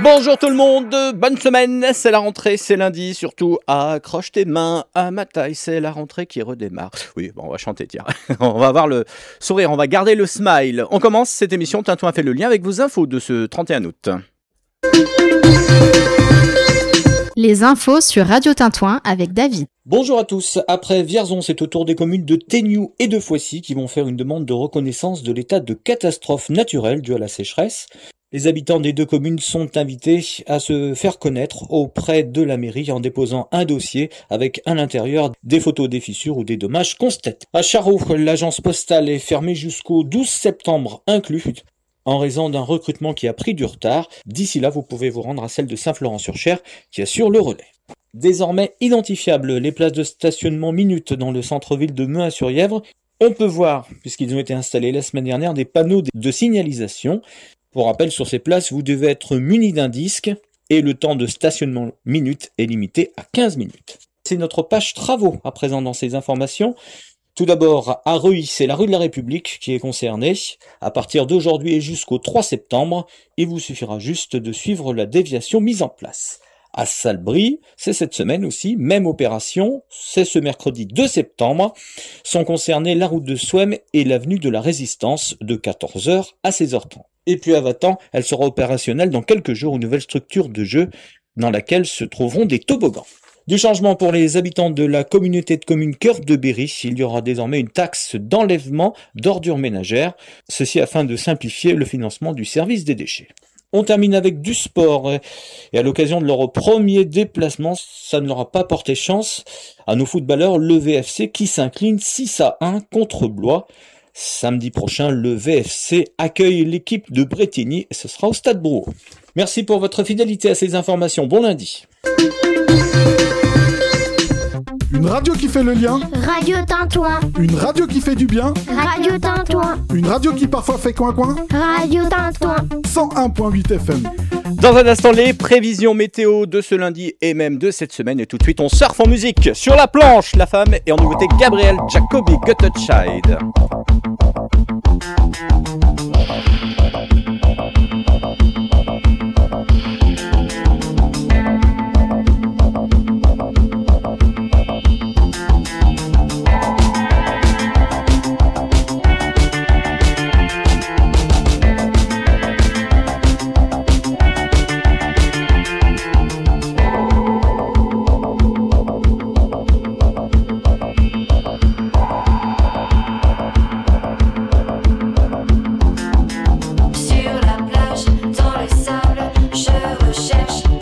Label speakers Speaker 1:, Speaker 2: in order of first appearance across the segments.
Speaker 1: Bonjour tout le monde, bonne semaine, c'est la rentrée, c'est lundi, surtout accroche tes mains à ma taille, c'est la rentrée qui redémarre. Oui, bon, on va chanter, tiens, on va avoir le sourire, on va garder le smile. On commence cette émission, Tintouin a fait le lien avec vos infos de ce 31 août.
Speaker 2: Les infos sur Radio Tintouin avec David.
Speaker 3: Bonjour à tous. Après Vierzon, c'est au tour des communes de Téniou et de Foissy qui vont faire une demande de reconnaissance de l'état de catastrophe naturelle due à la sécheresse. Les habitants des deux communes sont invités à se faire connaître auprès de la mairie en déposant un dossier avec à l'intérieur des photos des fissures ou des dommages constatés. À Charroux, l'agence postale est fermée jusqu'au 12 septembre inclus, en raison d'un recrutement qui a pris du retard. D'ici là, vous pouvez vous rendre à celle de Saint-Florent-sur-Cher qui assure le relais. Désormais identifiables, les places de stationnement minutes dans le centre-ville de Mehun-sur-Yèvre. On peut voir, puisqu'ils ont été installés la semaine dernière, des panneaux de signalisation. Pour rappel, sur ces places, vous devez être muni d'un disque et le temps de stationnement minutes est limité à 15 minutes. C'est notre page travaux à présent dans ces informations. Tout d'abord, à Reuilly, c'est la rue de la République qui est concernée. À partir d'aujourd'hui et jusqu'au 3 septembre, il vous suffira juste de suivre la déviation mise en place. À Salbris, c'est cette semaine aussi, même opération, c'est ce mercredi 2 septembre, sont concernés la route de Souham et l'avenue de la Résistance de 14h à 16h30. Et puis à Vatan, elle sera opérationnelle dans quelques jours, une nouvelle structure de jeu dans laquelle se trouveront des toboggans. Du changement pour les habitants de la communauté de communes Cœur de Berry, il y aura désormais une taxe d'enlèvement d'ordures ménagères, ceci afin de simplifier le financement du service des déchets. On termine avec du sport et à l'occasion de leur premier déplacement, ça ne leur a pas porté chance à nos footballeurs, le VFC qui s'incline 6-1 contre Blois. Samedi prochain, le VFC accueille l'équipe de Bretigny et ce sera au Stade Brouot. Merci pour votre fidélité à ces informations. Bon lundi.
Speaker 4: Une radio qui fait le lien.
Speaker 5: Radio Tintouin.
Speaker 4: Une radio qui fait du bien.
Speaker 5: Radio Tintouin.
Speaker 4: Une radio qui parfois fait coin-coin.
Speaker 5: Radio Tintouin.
Speaker 4: 101.8 FM.
Speaker 1: Dans un instant, les prévisions météo de ce lundi et même de cette semaine. Et tout de suite, on surfe en musique. Sur la planche, la femme, et en nouveauté, Gabriel Jacobi, Got a Child.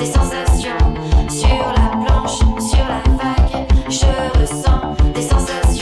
Speaker 6: Sur la planche, sur la vague, je ressens des sensations.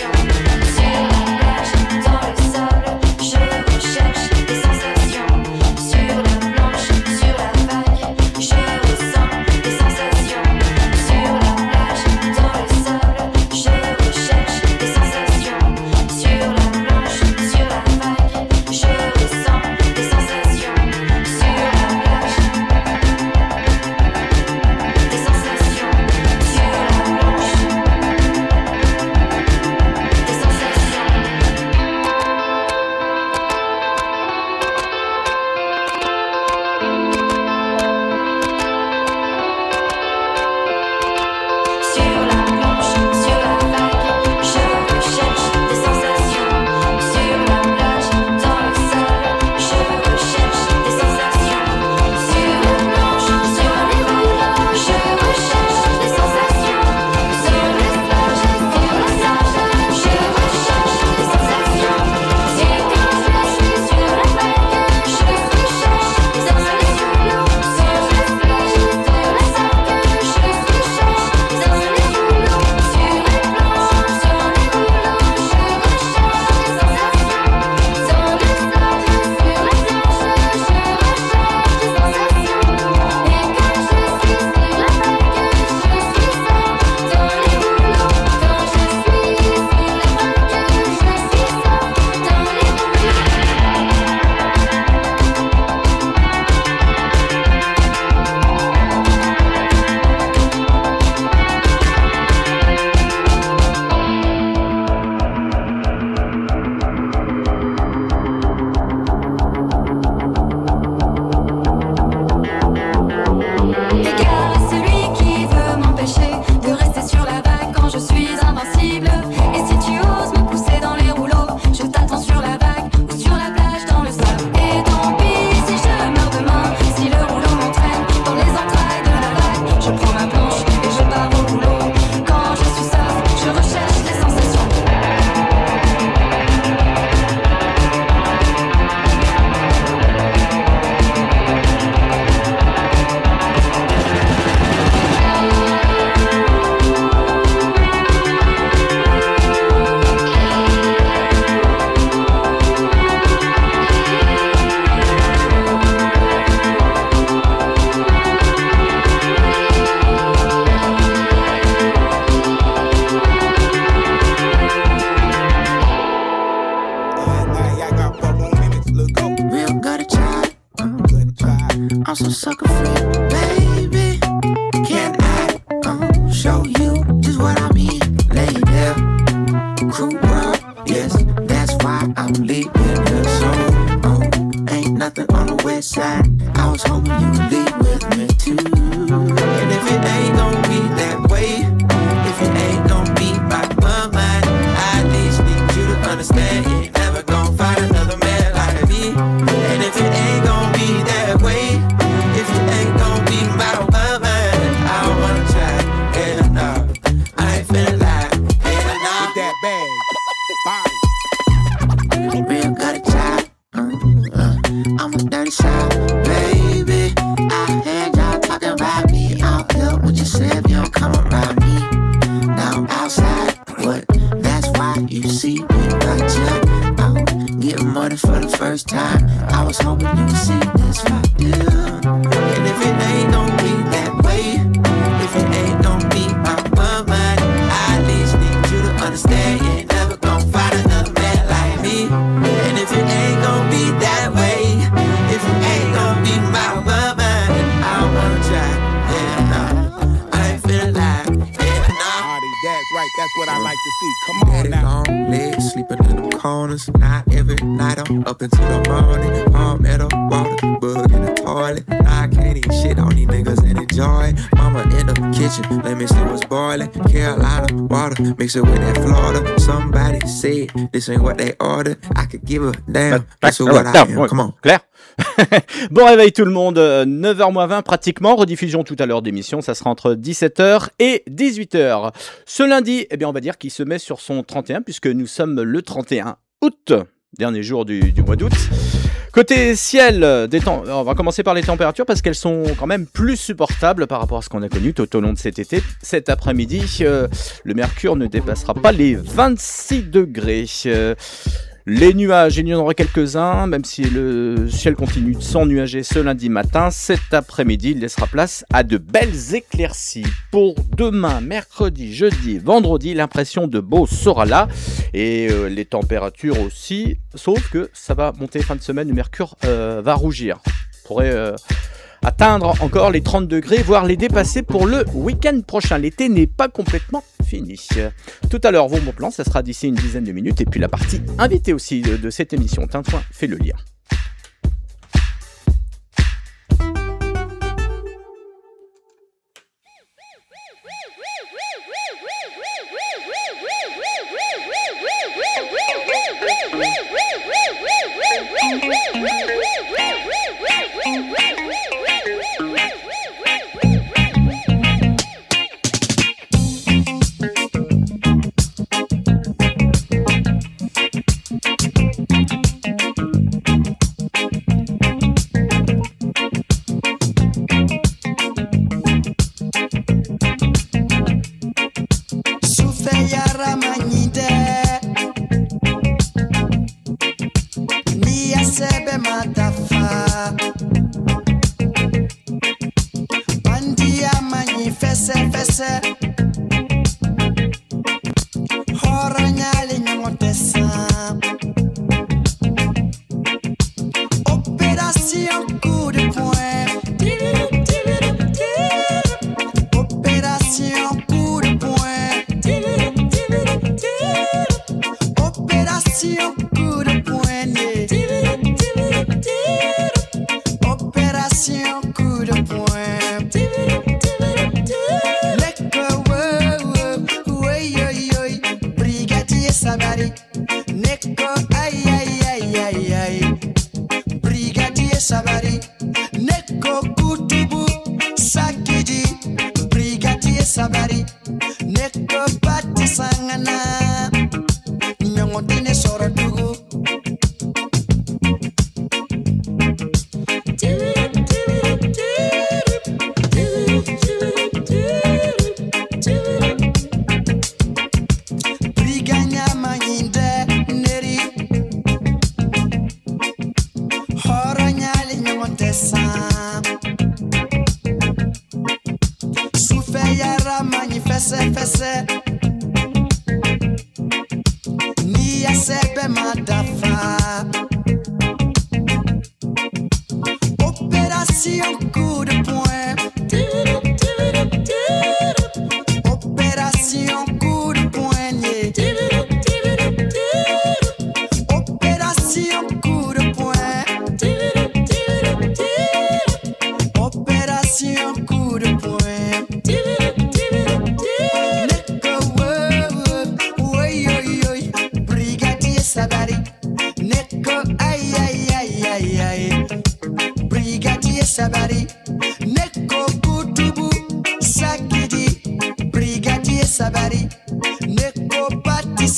Speaker 6: so sucker free, baby. Can I show you just what I mean? Lay there, cruel world, yes, that's why I'm leaving here. So, ain't nothing on the west side. I was hoping you would leave with me too. And if it ain't gon' be that way, if it ain't gon' be by my mind, I at least need you to understand you ain't never gon' find another man like me. And if it ain't gon' be that way, if it ain't gon' be by my mind, I don't wanna try. And no, I ain't finna lie. And no, that bag, body. Real got a job. I'm a dirty shot, baby. I heard y'all talking about me out here. What you said, you don't come around me. Now I'm outside, what? That's why you see me right here. I'm getting money for the first time. I was hoping you would see this right here. And if it ain't gon' be that way, if it ain't gon' be my mind, I at least need you to understand you ain't never gon' find another man like me. And if it ain't gon' be that way, if it ain't gon' be my mind, I don't wanna try. Yeah, no, I ain't finna lie. Yeah, no.
Speaker 7: That's right, that's what I like to see. Come on now.
Speaker 6: Long legs, sleeping in the corners. Not every night, I'm up until the morning. Palm at the water, bug in the toilet. I can't eat shit on these niggas and enjoy it. Mama in the kitchen, let me see what's boiling. Carolina water, mix it with that Florida. Somebody said this ain't what they ordered. I could give a damn. That's what I am. Come on.
Speaker 1: Claire. Bon réveil tout le monde, 9h-20 pratiquement, rediffusion tout à l'heure d'émission, ça sera entre 17h et 18h. Ce lundi, eh bien on va dire qu'il se met sur son 31 puisque nous sommes le 31 août, dernier jour du mois d'août. Côté ciel, on va commencer par les températures parce qu'elles sont quand même plus supportables par rapport à ce qu'on a connu tout au long de cet été. Cet après-midi, le mercure ne dépassera pas les 26 degrés. Les nuages, il y en aura quelques-uns, même si le ciel continue de s'ennuager ce lundi matin. Cet après-midi, il laissera place à de belles éclaircies. Pour demain, mercredi, jeudi, vendredi, l'impression de beau sera là. Et les températures aussi, sauf que ça va monter fin de semaine, le mercure va rougir. On pourrait atteindre encore les 30 degrés, voire les dépasser pour le week-end prochain. L'été n'est pas complètement fini. Tout à l'heure, vos bons plans, ça sera d'ici une dizaine de minutes. Et puis la partie invitée aussi de cette émission. Tintouin fait le lien.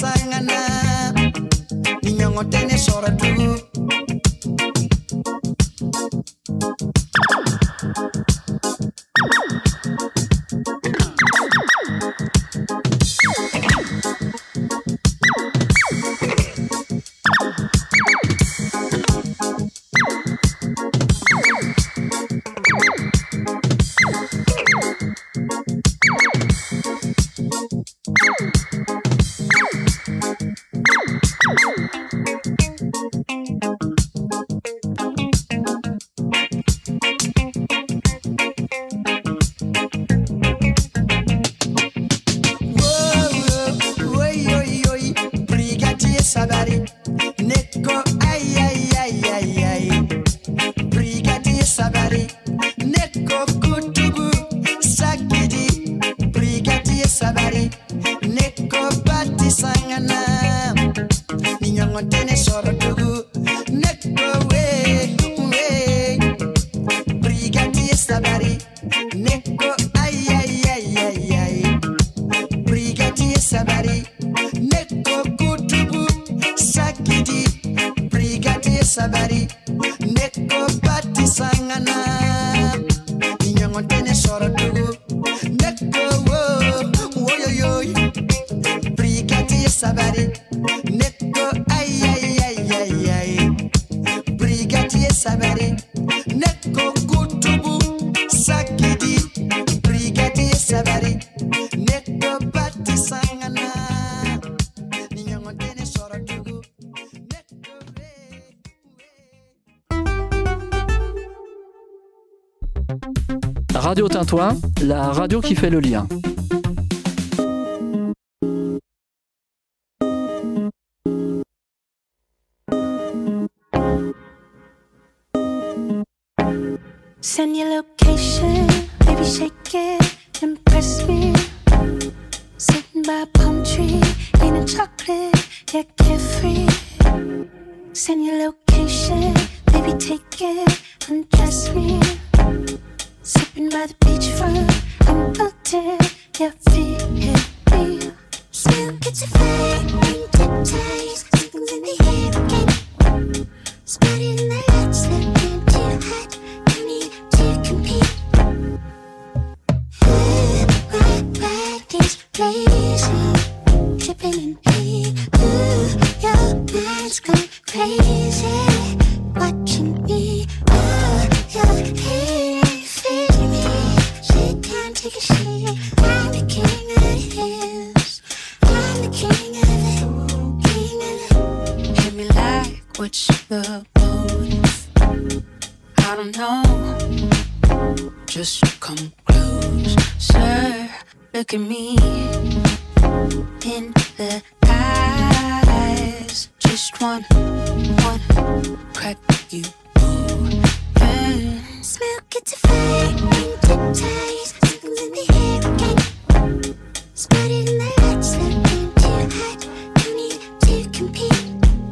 Speaker 6: sangana ninyongo tene sora tu
Speaker 8: Radio Tintouin, la radio qui fait le lien.
Speaker 9: Send your location, baby shake it, impress me. Sitting by a palm tree, eating chocolate, yeah carefree. Send your location, baby take it, undress me. Sipping by the beachfront, I'm wilted, yeah feel real. Smell gets a fire, wingtip ties, something's in the air again. Spotted in the lights, looking too hot, you need to compete. Ooh, my body's blazing, dripping in heat. Ooh, your mind's gone crazy, watching me. Ooh, your hair fitting me, sit down, take a seat. I'm the king of the hills, I'm the king of the, king of the. Hit me like what's the motive? I don't know. Just come close, sir. Look at me in the eyes. Just one crack you open. Smell gets a fire, wingtip ties, something's in the air again. Spotted in the lights, looking too hot, you need to compete.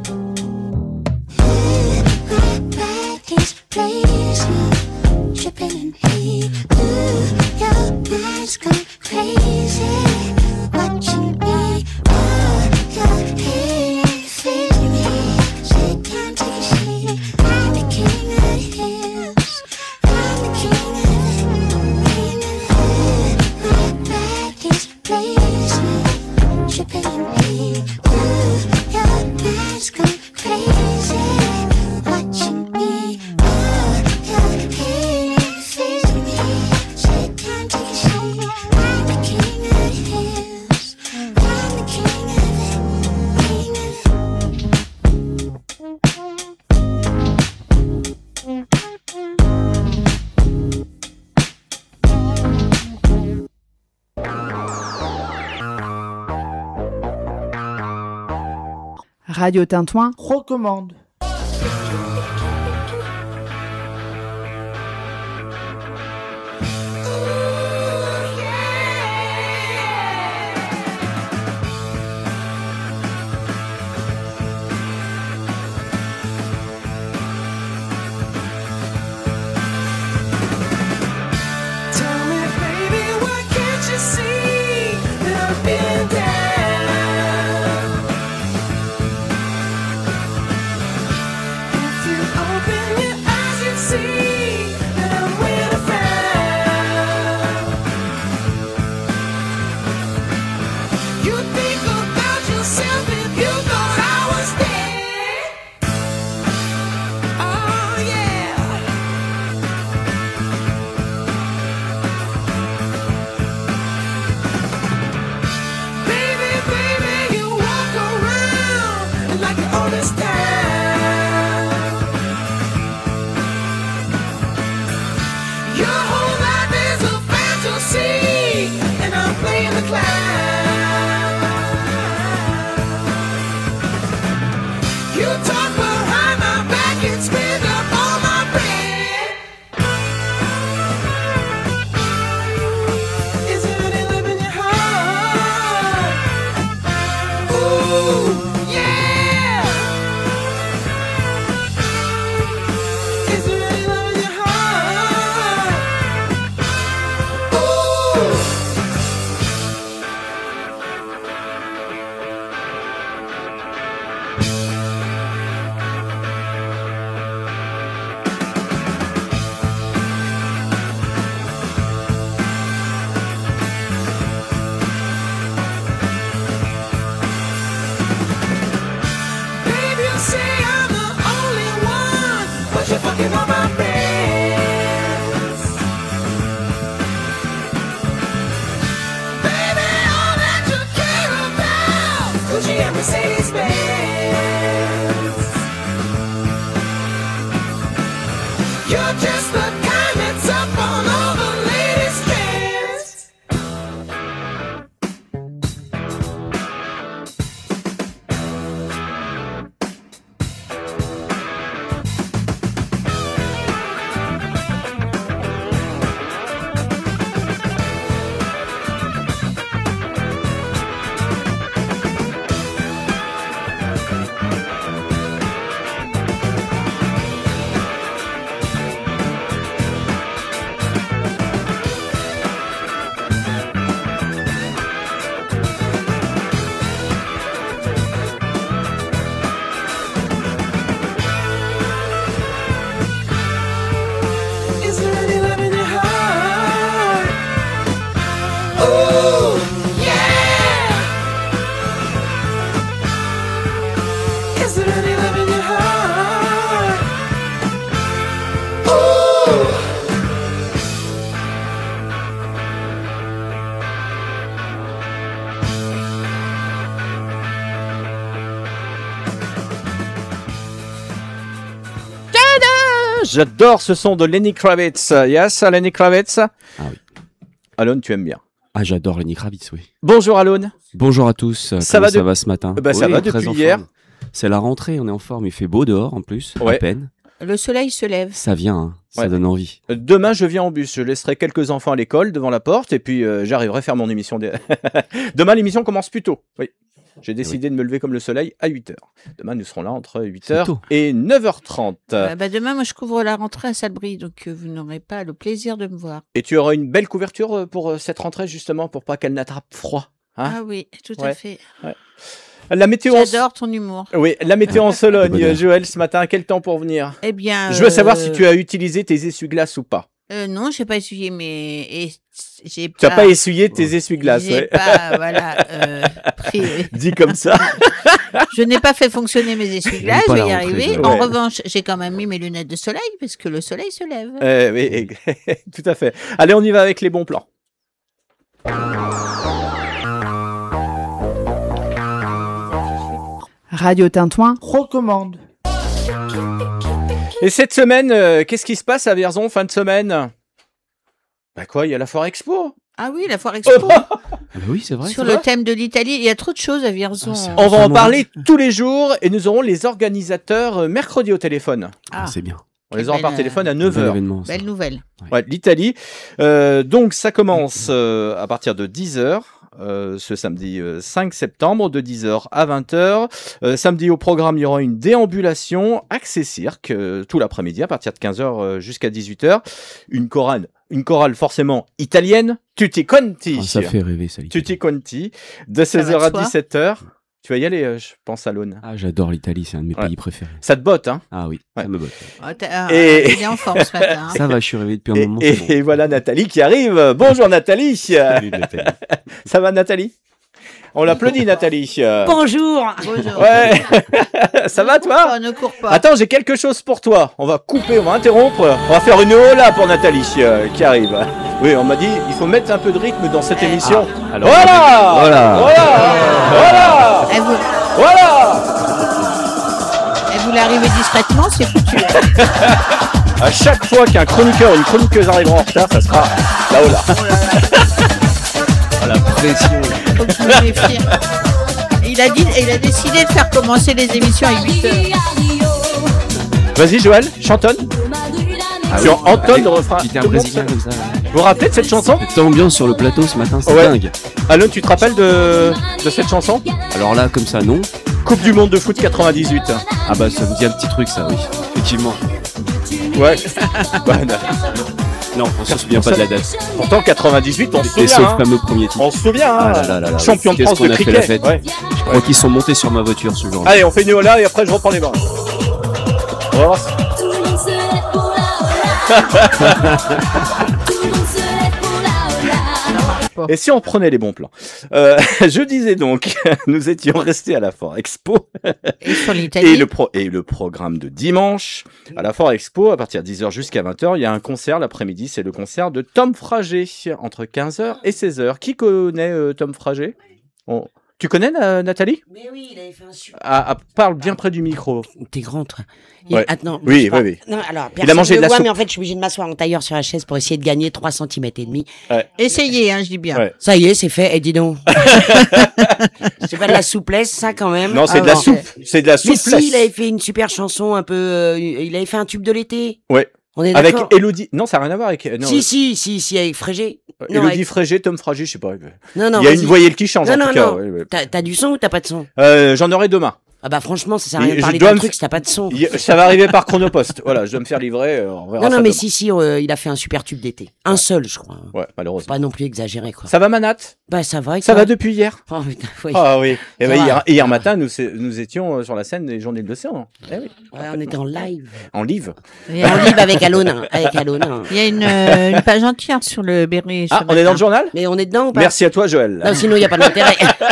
Speaker 9: My body's blazing, dripping in heat. Ooh, your mind's gone crazy, watching me. Oh, your hair fitting me, sit down, take a seat. I'm the king of the hills, I'm the king of the, king of the. My body's blazing, dripping in heat. Ooh, your mind's gone crazy, watching me. Oh, your hair fitting me, sit down, take a seat. I'm the king of the hills, I'm the king of the, king of
Speaker 10: Radio Tintouin
Speaker 11: recommande.
Speaker 6: Tell me, baby, why can't you see that I've been down? in Mercedes-Benz. You're just the kind that's up on all the latest trends. Is there any love in your heart? Ooh, yeah. Is there any love in your heart? Ooh.
Speaker 1: J'adore ce son de Lenny Kravitz. Yes, Lenny Kravitz.
Speaker 11: Ah oui.
Speaker 1: Alon, tu aimes bien.
Speaker 11: Ah, j'adore Lenny Kravitz, oui.
Speaker 1: Bonjour Alon.
Speaker 11: Bonjour à tous.
Speaker 1: Ça
Speaker 11: Comment
Speaker 1: va
Speaker 11: ça va ce matin?
Speaker 1: Ça
Speaker 11: Oui,
Speaker 1: va
Speaker 11: très
Speaker 1: depuis
Speaker 11: en
Speaker 1: hier.
Speaker 11: forme. C'est la rentrée, on est en forme. Il fait beau dehors en plus,
Speaker 1: Ouais.
Speaker 11: à peine.
Speaker 12: Le soleil se lève.
Speaker 11: Ça vient, hein. Ça
Speaker 1: Ouais.
Speaker 11: donne envie.
Speaker 1: Demain, je viens en bus. Je laisserai quelques enfants à l'école devant la porte et puis j'arriverai à faire mon émission. Demain, l'émission commence plus tôt. Oui. J'ai décidé de me lever comme le soleil à 8h. Demain, nous serons là entre 8h
Speaker 11: tôt.
Speaker 1: et 9h30.
Speaker 12: Demain, moi, je couvre la rentrée à Salbris, donc vous n'aurez pas le plaisir de me voir.
Speaker 1: Et tu auras une belle couverture pour cette rentrée, justement, pour pas qu'elle n'attrape froid. Hein.
Speaker 12: Ah oui, tout
Speaker 1: Ouais.
Speaker 12: à fait.
Speaker 1: La météo
Speaker 12: J'adore ton humour.
Speaker 1: Oui, la météo en
Speaker 11: Le
Speaker 1: Sologne,
Speaker 11: bonheur.
Speaker 1: Joël, ce matin, quel temps pour venir?
Speaker 12: Eh bien...
Speaker 1: Je veux savoir si tu as utilisé tes essuie-glaces ou pas.
Speaker 12: Non, j'ai pas essuyé, mais... j'ai
Speaker 1: Tu n'as pas essuyé tes essuie-glaces,
Speaker 12: J'ai
Speaker 1: ouais.
Speaker 12: pas, voilà, pris...
Speaker 1: Dit comme ça.
Speaker 12: Je n'ai pas fait fonctionner mes essuie-glaces,
Speaker 11: Elle
Speaker 12: je
Speaker 11: est pas
Speaker 12: vais y
Speaker 11: la rentrée,
Speaker 12: arriver.
Speaker 11: Joël.
Speaker 12: En
Speaker 1: Ouais.
Speaker 12: revanche, j'ai quand même mis mes lunettes de soleil, parce que le soleil se lève.
Speaker 1: Oui, tout à fait. Allez, on y va avec les bons plans.
Speaker 10: Radio Tintouin.
Speaker 6: Recommande.
Speaker 1: Et cette semaine, qu'est-ce qui se passe à Vierzon, fin de semaine? Bah quoi, il y a la Foire Expo.
Speaker 12: Ah oui, la Foire Expo.
Speaker 11: Ah bah oui, c'est vrai.
Speaker 12: Sur
Speaker 11: c'est
Speaker 12: le
Speaker 11: vrai.
Speaker 12: thème de l'Italie, il y a trop de choses à Vierzon.
Speaker 11: Ah, c'est
Speaker 1: On va en
Speaker 11: Absolument.
Speaker 1: parler tous les jours et nous aurons les organisateurs mercredi au téléphone.
Speaker 11: Ah, c'est bien.
Speaker 1: On les aura par
Speaker 12: belle,
Speaker 1: téléphone à
Speaker 11: Bel
Speaker 1: 9h.
Speaker 11: événement, ça.
Speaker 12: Belle nouvelle.
Speaker 1: Ouais, l'Italie. Donc ça commence à partir de 10h. Ce samedi 5 septembre de 10h à 20h. Samedi au programme, il y aura une déambulation Accès Cirque tout l'après-midi à partir de 15h jusqu'à 18h. Une chorale forcément italienne, Tutti Quanti.
Speaker 11: Ah, ça fait rêver, ça. l'Italie.
Speaker 1: Tutti Quanti de
Speaker 12: Ça
Speaker 1: 16h
Speaker 12: va
Speaker 1: à
Speaker 12: de soi.
Speaker 1: 17h. Tu vas y aller, je pense, à l'Aune.
Speaker 11: Ah, j'adore l'Italie, c'est un de mes
Speaker 1: Ouais.
Speaker 11: pays préférés.
Speaker 1: Ça te botte, hein?
Speaker 11: Ah oui,
Speaker 1: Ouais.
Speaker 11: ça me botte.
Speaker 1: Et-
Speaker 12: Il est en forme ce matin. hein.
Speaker 11: Ça va, je suis réveillé depuis un
Speaker 1: Et,
Speaker 11: moment.
Speaker 1: et-
Speaker 11: c'est bon.
Speaker 1: et voilà Nathalie qui arrive. Bonjour Nathalie.
Speaker 11: Salut, Nathalie.
Speaker 1: Ça va Nathalie? On l'applaudit Nathalie.
Speaker 13: Bonjour.
Speaker 12: Bonjour.
Speaker 1: Ouais. Ça va toi?
Speaker 12: Ne cours pas.
Speaker 1: Attends, j'ai quelque chose pour toi. On va couper, on va interrompre. On va faire une hola pour Nathalie qui arrive. Oui, on m'a dit, il faut mettre un peu de rythme dans cette émission.
Speaker 11: Alors,
Speaker 1: Voilà.
Speaker 11: voilà.
Speaker 12: Elle vous-
Speaker 1: Voilà.
Speaker 12: elle voulait arriver discrètement, c'est foutu.
Speaker 1: À chaque fois qu'un chroniqueur ou une chroniqueuse arrivera en retard, ça sera la hola.
Speaker 11: La pression.
Speaker 12: Faut que je me méfie. Il a décidé de faire commencer les émissions à 8h.
Speaker 1: Vas-y Joël, chantonne.
Speaker 11: Ah
Speaker 1: Tu
Speaker 11: oui.
Speaker 1: entonnes le refrain.
Speaker 11: Petit air
Speaker 1: Tout le monde
Speaker 11: brésilien
Speaker 1: sait.
Speaker 11: comme ça.
Speaker 1: Vous vous rappelez de cette chanson?
Speaker 11: Cette ambiance sur le plateau ce matin, c'est
Speaker 1: Ouais.
Speaker 11: dingue.
Speaker 1: Alon, tu te rappelles de cette chanson?
Speaker 11: Alors là, comme ça, non.
Speaker 1: Coupe du monde de foot 98.
Speaker 11: Ah bah, ça me dit un petit truc, ça, oui. Effectivement.
Speaker 1: Ouais. Ouais,
Speaker 11: Non, on se souvient pas de la date.
Speaker 1: pourtant 98, on se
Speaker 11: C'était
Speaker 1: souvient.
Speaker 11: ce
Speaker 1: Hein.
Speaker 11: fameux premier titre.
Speaker 1: On se souvient. Hein.
Speaker 11: Ah là là là là.
Speaker 1: Champion de
Speaker 11: Qu'est-ce
Speaker 1: France
Speaker 11: qu'on
Speaker 1: de
Speaker 11: a fait
Speaker 1: cricket.
Speaker 11: la fête.
Speaker 1: Ouais.
Speaker 11: Je crois qu'ils sont montés sur ma voiture ce jour-là.
Speaker 1: Allez, on fait une hola et après je reprends les bras. On va voir si- Et si on prenait les bons plans? Je disais donc, nous étions restés à la Foire Expo
Speaker 12: Et sur
Speaker 1: et
Speaker 12: l'Italie.
Speaker 1: le programme de dimanche à la Foire Expo à partir de 10h jusqu'à 20h. Il y a un concert l'après-midi, c'est le concert de Tom Frager entre 15h et 16h. Qui connaît Tom Frager? Tu connais Nathalie?
Speaker 13: Mais oui, il avait fait un super.
Speaker 1: Parle bien près du micro.
Speaker 13: T'es grand, toi.
Speaker 1: Ouais.
Speaker 13: Attends,
Speaker 1: Oui.
Speaker 13: Non, alors,
Speaker 1: Il a mangé de la soupe.
Speaker 13: mais en fait, je suis obligé de m'asseoir en tailleur sur la chaise pour essayer de gagner 3 cm et demi.
Speaker 1: Ouais.
Speaker 12: Essayez, hein, je dis bien.
Speaker 1: Ouais.
Speaker 13: Ça y est, c'est fait. Et dis donc. C'est pas de la souplesse, ça, quand même.
Speaker 1: Non, c'est de la soupe. C'est de la souplesse.
Speaker 13: Mais si, il avait fait une super chanson un peu. Il avait fait un tube de l'été.
Speaker 1: Ouais.
Speaker 13: On est
Speaker 1: avec
Speaker 13: d'accord.
Speaker 1: Élodie. Non, ça n'a rien à voir avec. Non,
Speaker 13: Si, avec Frégé. Non,
Speaker 1: Élodie
Speaker 13: avec...
Speaker 1: Frégé, Tom Fragé, je sais pas.
Speaker 13: Non,
Speaker 1: il y a une voyelle qui change, en tout cas.
Speaker 13: Non.
Speaker 1: Ouais.
Speaker 13: T'as du son ou t'as pas de son?
Speaker 1: J'en aurai demain.
Speaker 13: Ah bah franchement, ça sert à rien de parler d'un truc si t'as pas de son.
Speaker 1: Ça va arriver par Chronopost. Voilà, je dois me faire livrer. On verra
Speaker 13: Non,
Speaker 1: ça
Speaker 13: mais
Speaker 1: demain.
Speaker 13: il a fait un super tube d'été. Un seul, je crois.
Speaker 1: Ouais, malheureusement.
Speaker 13: Pas non plus exagéré, quoi.
Speaker 1: Ça va, Manat?
Speaker 13: Bah ça va.
Speaker 1: Ça va depuis hier.
Speaker 13: Oh putain, oui.
Speaker 1: Ah oui. Et
Speaker 13: Ça
Speaker 1: ben,
Speaker 13: va.
Speaker 1: hier matin, nous étions sur la scène des Journées de l'Océan. Eh oui.
Speaker 13: Ouais, on était en live.
Speaker 1: En live.
Speaker 12: Et
Speaker 13: En live avec Alona.
Speaker 12: il y a une page entière sur le Berry.
Speaker 1: Ah, on est dans le journal?
Speaker 13: Mais on est dedans ou pas?
Speaker 1: Merci à toi, Joël.
Speaker 13: Non, sinon il n'y a pas d'intérêt.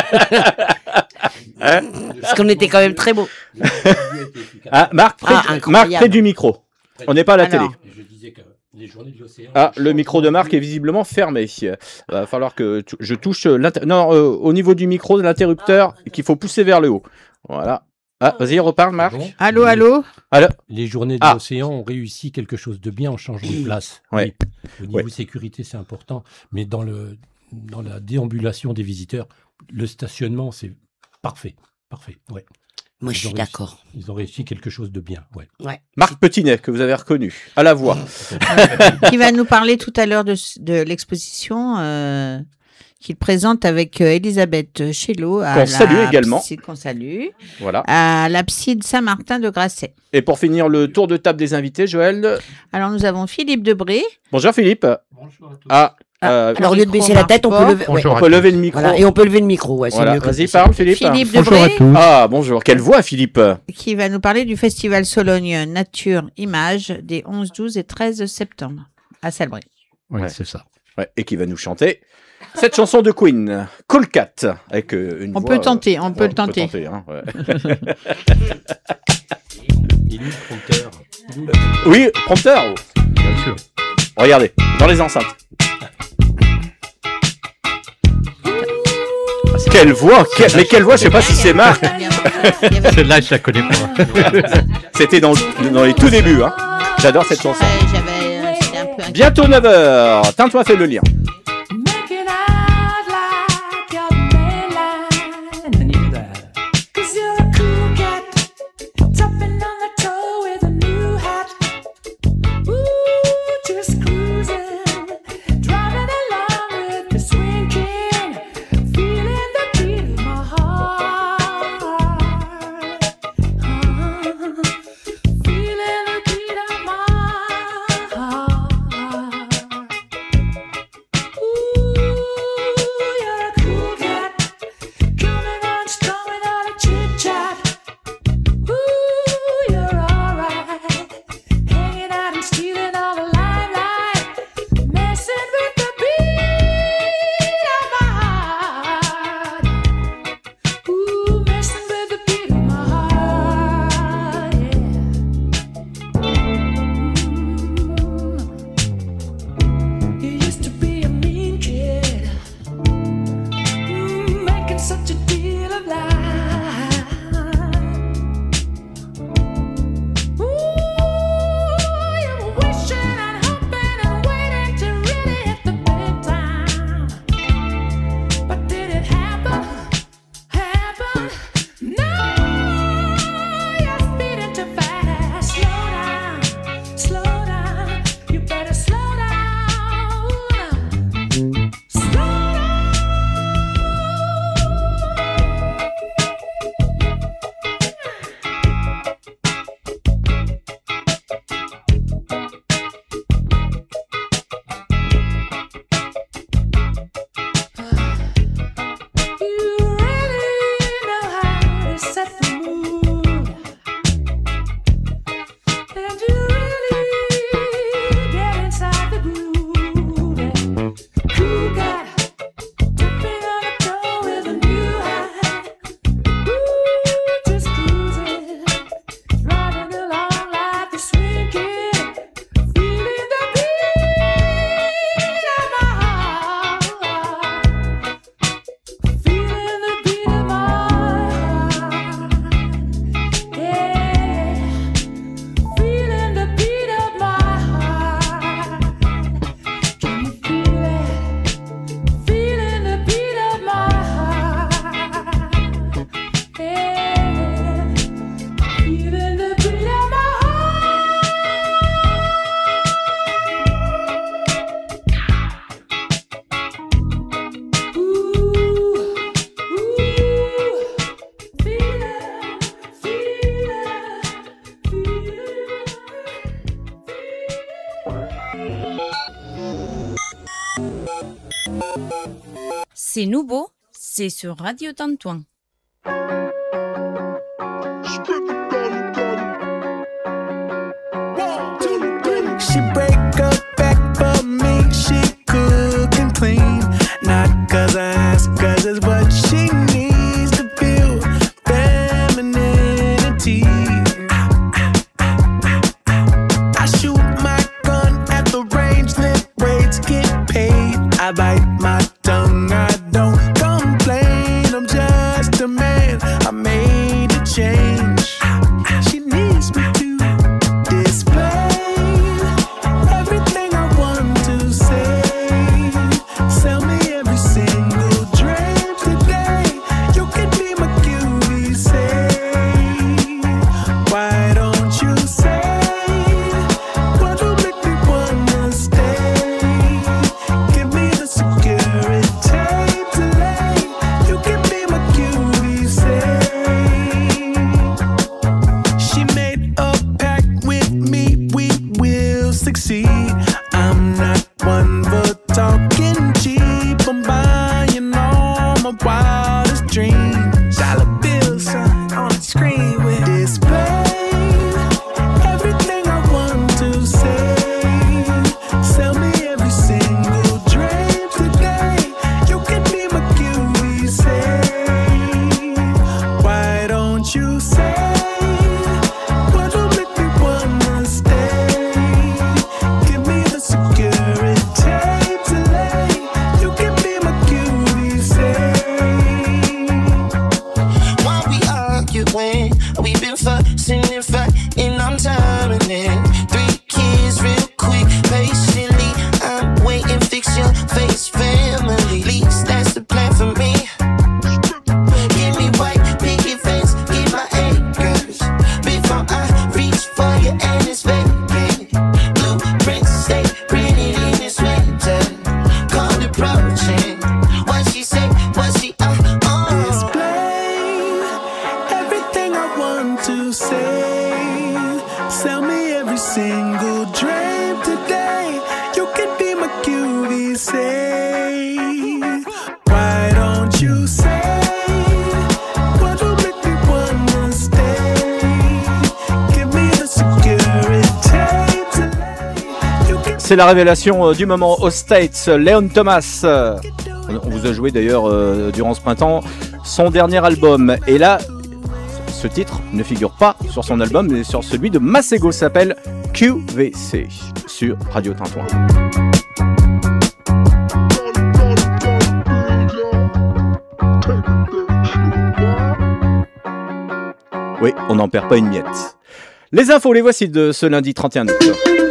Speaker 13: Parce qu'on était quand même très beaux.
Speaker 1: Marc, Marc, près du micro. On n'est pas à la télé.
Speaker 14: Je disais que les Journées de l'Océan.
Speaker 1: Le micro de Marc est visiblement fermé. Va falloir que je touche au niveau du micro de l'interrupteur qu'il faut pousser vers le haut. Voilà. Vas-y, reparle, Marc.
Speaker 14: Bon.
Speaker 12: Allô.
Speaker 14: Les Journées de l'Océan ont réussi quelque chose de bien en changeant de place.
Speaker 1: Ouais.
Speaker 14: Oui. Au niveau sécurité, c'est important, mais dans la déambulation des visiteurs, le stationnement, c'est parfait. Ouais.
Speaker 13: Moi, je suis d'accord.
Speaker 14: Ils ont réussi quelque chose de bien. Ouais.
Speaker 1: Marc Petinet, que vous avez reconnu, à la voix.
Speaker 12: Qui va nous parler tout à l'heure de l'exposition qu'il présente avec Elisabeth Chelot.
Speaker 1: Qu'on salue également.
Speaker 12: Qu'on salue.
Speaker 1: Voilà.
Speaker 12: À l'abside Saint-Martin de Grasset.
Speaker 1: Et pour finir le tour de table des invités, Joël.
Speaker 12: Alors, nous avons Philippe Debré.
Speaker 1: Bonjour Philippe.
Speaker 14: Bonjour à tous.
Speaker 13: Alors, au lieu de baisser la tête, on peut lever
Speaker 1: le micro.
Speaker 13: Voilà, et on peut lever le micro. Ouais,
Speaker 1: voilà.
Speaker 13: mieux que
Speaker 1: Vas-y, parle Philippe.
Speaker 12: Philippe
Speaker 14: Bonjour à
Speaker 12: Debré.
Speaker 14: tous.
Speaker 1: Ah, bonjour. Quelle voix, Philippe.
Speaker 12: Qui va nous parler du festival Sologne Nature Images des 11, 12 et 13 septembre à Salbris.
Speaker 14: Oui,
Speaker 1: Ouais.
Speaker 14: c'est ça.
Speaker 1: Ouais, et qui va nous chanter cette chanson de Queen, Cool Cat, avec une
Speaker 12: On
Speaker 1: voix,
Speaker 12: peut tenter, on peut le tenter.
Speaker 1: hein, ouais.
Speaker 14: Il est le prompteur.
Speaker 1: Oui, prompteur.
Speaker 14: Bien sûr.
Speaker 1: Regardez, dans les enceintes. Quelle voix, mais quelle voix, je sais pas si c'est Marc.
Speaker 14: Celle-là, je la connais pas.
Speaker 1: C'était dans les tout débuts, hein. J'adore cette chanson.
Speaker 12: J'étais un peu
Speaker 1: Bientôt 9h, Tintoin fait le lien.
Speaker 15: C'est nouveau, c'est sur Radio Tintouin.
Speaker 6: She break up back for me, she cook and clean. Not cause I ask, cause it's what she needs to feel femininity. I shoot my gun at the range, lift weights, get paid. I bite my tongue, I don't complain. I'm just a man, I made a change. She needs me to display everything I want to say. Sell me every single dream today. You can be my cutie, say. Why don't you say what will make me wanna stay? Give me the security to lay. You can be my cutie, say. She made a pact with me, we will succeed. I'm not one for talking cheap. I'm buying all my wildest dreams. Dollar bills on the screen with display everything I want to say. Sell me every single dream today. You can be my cutie, say. Why don't you say what will make me wanna stay? Give me the security to lay. You can be my cutie, say.
Speaker 16: Why we arguing? We've been fussing and fighting, I'm tired of it. 3 kids real quick, patiently. I'm waiting, fix your face, family. At least that's the plan for me. Give me white picket fence, get my acres. Before I reach for you and it's vacant. Blueprints stay printed in this winter. Cold approaching. What she say? What she
Speaker 6: Display everything I want to say. Sell me every single dream today. You can be my cutie, say. Why don't you say what will make me wanna stay? Give me the security to lay. You can
Speaker 1: C'est la révélation du moment aux States, Leon Thomas. On vous a joué d'ailleurs durant ce printemps son dernier album. Et là, ce titre ne figure pas sur son album, mais sur celui de Masego, s'appelle QVC sur Radio Tintouin. Oui, on n'en perd pas une miette. Les infos, les voici de ce lundi 31 août.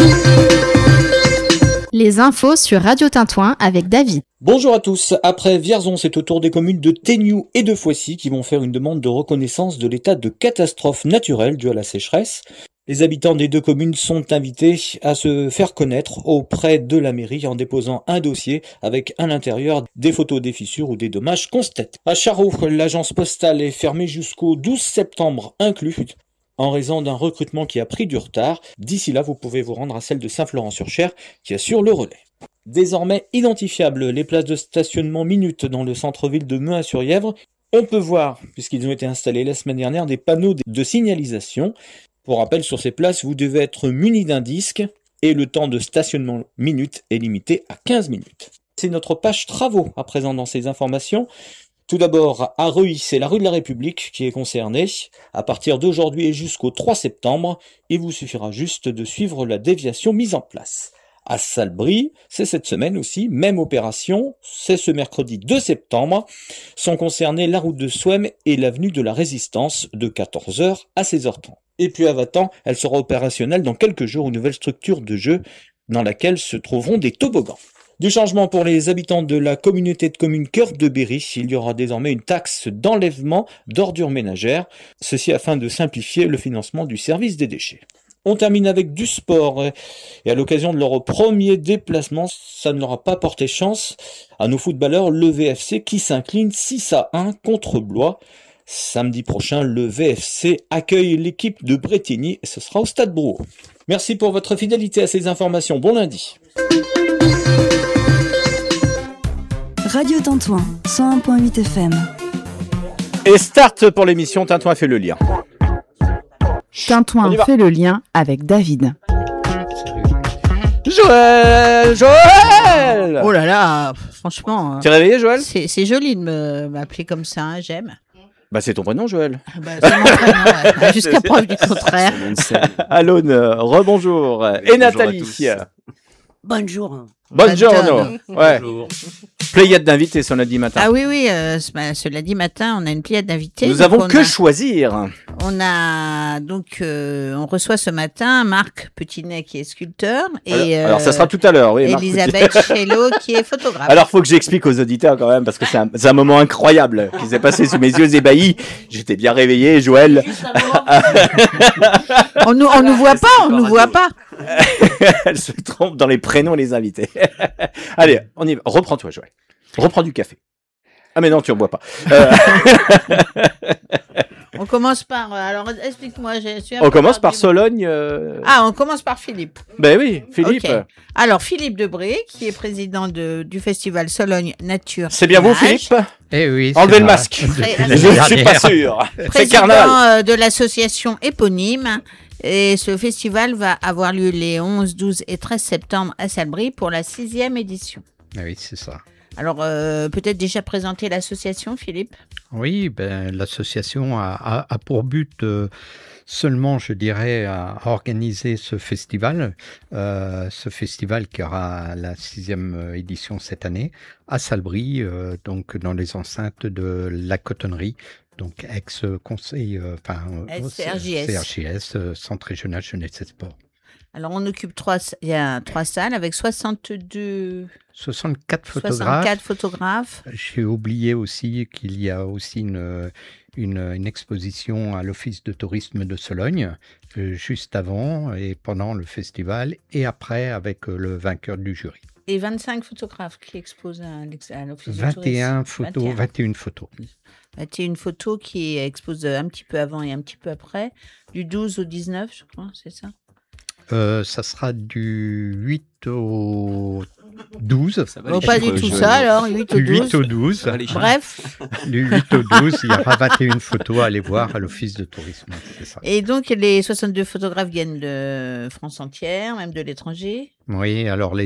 Speaker 2: Les infos sur Radio Tintouin avec David.
Speaker 3: Bonjour à tous. Après Vierzon, c'est au tour des communes de Téniou et de Foissy qui vont faire une demande de reconnaissance de l'état de catastrophe naturelle due à la sécheresse. Les habitants des deux communes sont invités à se faire connaître auprès de la mairie en déposant un dossier avec à l'intérieur des photos des fissures ou des dommages constatés. À Charroux, l'agence postale est fermée jusqu'au 12 septembre inclus, en raison d'un recrutement qui a pris du retard. D'ici là, vous pouvez vous rendre à celle de Saint-Florent-sur-Cher qui assure le relais. Désormais identifiables, les places de stationnement Minute dans le centre-ville de Mehun-sur-Yèvre. On peut voir, puisqu'ils ont été installés la semaine dernière, des panneaux de signalisation. Pour rappel, sur ces places, vous devez être muni d'un disque et le temps de stationnement Minute est limité à 15 minutes. C'est notre page travaux à présent dans ces informations. Tout d'abord, à Reuilly, c'est la rue de la République qui est concernée. À partir d'aujourd'hui et jusqu'au 3 septembre, il vous suffira juste de suivre la déviation mise en place. À Salbris, c'est cette semaine aussi, même opération, c'est ce mercredi 2 septembre, sont concernés la route de Souham et l'avenue de la Résistance de 14h à 16h30. Et puis à Vatan, elle sera opérationnelle dans quelques jours, une nouvelle structure de jeu dans laquelle se trouveront des toboggans. Du changement pour les habitants de la communauté de communes Cœur de Berry, il y aura désormais une taxe d'enlèvement d'ordures ménagères, ceci afin de simplifier le financement du service des déchets. On termine avec du sport, et à l'occasion de leur premier déplacement, ça ne leur a pas porté chance à nos footballeurs, le VFC qui s'incline 6-1 contre Blois. Samedi prochain, le VFC accueille l'équipe de Bretigny et ce sera au Stade Brouot. Merci pour votre fidélité à ces informations. Bon lundi.
Speaker 17: Radio Tintouin, 101.8 FM.
Speaker 1: Et start pour l'émission Tintouin fait le lien.
Speaker 10: Tintouin fait le lien avec David.
Speaker 1: Joël.
Speaker 12: Oh là là, franchement.
Speaker 1: T'es réveillé, Joël?
Speaker 12: C'est joli de m'appeler comme ça, hein, j'aime.
Speaker 1: Bah c'est ton prénom, Joël.
Speaker 12: C'est mon prénom, ouais. Jusqu'à preuve du contraire.
Speaker 1: Alone, rebonjour. Et Nathalie.
Speaker 13: Bonjour.
Speaker 1: Buongiorno. Ouais. Pléiade d'invités ce lundi matin.
Speaker 12: Ah oui, ce lundi matin, on a une pléiade d'invités.
Speaker 1: Nous avons que choisir.
Speaker 12: On a donc, on reçoit ce matin Marc Petinet qui est sculpteur.
Speaker 1: Alors ça sera tout à l'heure, oui.
Speaker 12: Elisabeth Chello qui est photographe.
Speaker 1: Alors faut que j'explique aux auditeurs quand même, parce que c'est un moment incroyable qui s'est passé sous mes yeux ébahis. J'étais bien réveillé, Joël.
Speaker 12: On nous voit pas.
Speaker 1: Elle se trompe dans les prénoms et les invités. Allez, on y va. Reprends-toi, Joël. Reprends du café. Ah mais non, tu en bois pas.
Speaker 12: On commence par... alors, explique-moi.
Speaker 1: On commence par Sologne.
Speaker 12: Ah, on commence par Philippe.
Speaker 1: Ben oui, Philippe.
Speaker 12: Okay. Alors, Philippe Debré, qui est président du festival Sologne Nature.
Speaker 1: C'est bien vous, Philippe?
Speaker 18: Eh oui.
Speaker 1: Enlevez le masque. Je ne suis pas sûr. C'est carnaval.
Speaker 12: Président de l'association éponyme. Et ce festival va avoir lieu les 11, 12 et 13 septembre à Salbris pour la 6e édition.
Speaker 18: Oui, c'est ça.
Speaker 12: Alors, peut-être déjà présenter l'association, Philippe?
Speaker 18: Oui, l'association a pour but seulement, je dirais, à organiser ce festival qui aura la 6e édition cette année, à Salbris, donc dans les enceintes de la Cotonnerie. Donc, ex-conseil, CRJS, Centre Régional Jeunesse et Sport.
Speaker 12: Alors, on occupe il y a 3 salles avec 64 photographes.
Speaker 18: J'ai oublié aussi qu'il y a aussi une exposition à l'Office de tourisme de Sologne, juste avant et pendant le festival, et après avec le vainqueur du jury.
Speaker 12: Et 25 photographes qui exposent à l'Office de tourisme.
Speaker 18: 21 photos.
Speaker 12: 21 photos qui exposent un petit peu avant et un petit peu après, du 12 au 19, je crois, c'est ça?
Speaker 18: Ça sera du 8 au 12.
Speaker 12: Pas du tout ça alors, 8 au 12.
Speaker 18: 8 au 12.
Speaker 12: Bref.
Speaker 18: Du 8 au 12, il y aura 21 photos à aller voir à l'Office de tourisme. C'est ça.
Speaker 12: Et donc les 62 photographes viennent de France entière, même de l'étranger.
Speaker 18: Oui, alors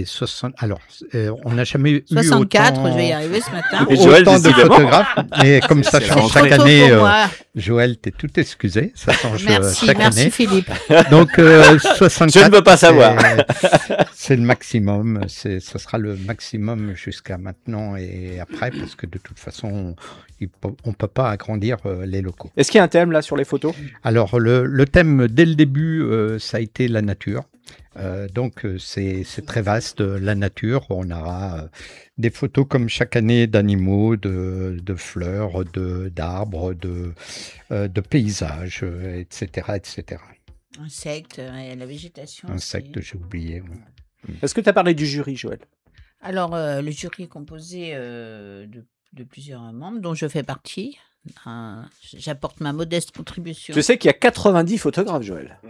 Speaker 18: on n'a jamais eu
Speaker 12: 64,
Speaker 18: autant...
Speaker 12: je vais y arriver ce matin.
Speaker 18: Autant de photographes, et comme ça change chaque année, Joël, t'es tout excusé, ça change chaque année.
Speaker 12: Merci Philippe.
Speaker 18: Donc 64,
Speaker 1: je ne veux pas savoir.
Speaker 18: C'est le maximum, ce sera le maximum jusqu'à maintenant et après, parce que de toute façon, on ne peut pas agrandir les locaux.
Speaker 1: Est-ce qu'il y a un thème là sur les photos?
Speaker 18: Alors le thème dès le début, ça a été la nature. Donc c'est très vaste, la nature. On aura des photos comme chaque année d'animaux, de fleurs, d'arbres, de paysages, etc., etc.
Speaker 12: Insectes, la végétation.
Speaker 18: Insectes, j'ai oublié. Ouais.
Speaker 1: Est-ce que tu as parlé du jury, Joël?
Speaker 12: Alors, le jury est composé de plusieurs membres, dont je fais partie. J'apporte ma modeste contribution.
Speaker 1: Je sais qu'il y a 90 photographes, Joël.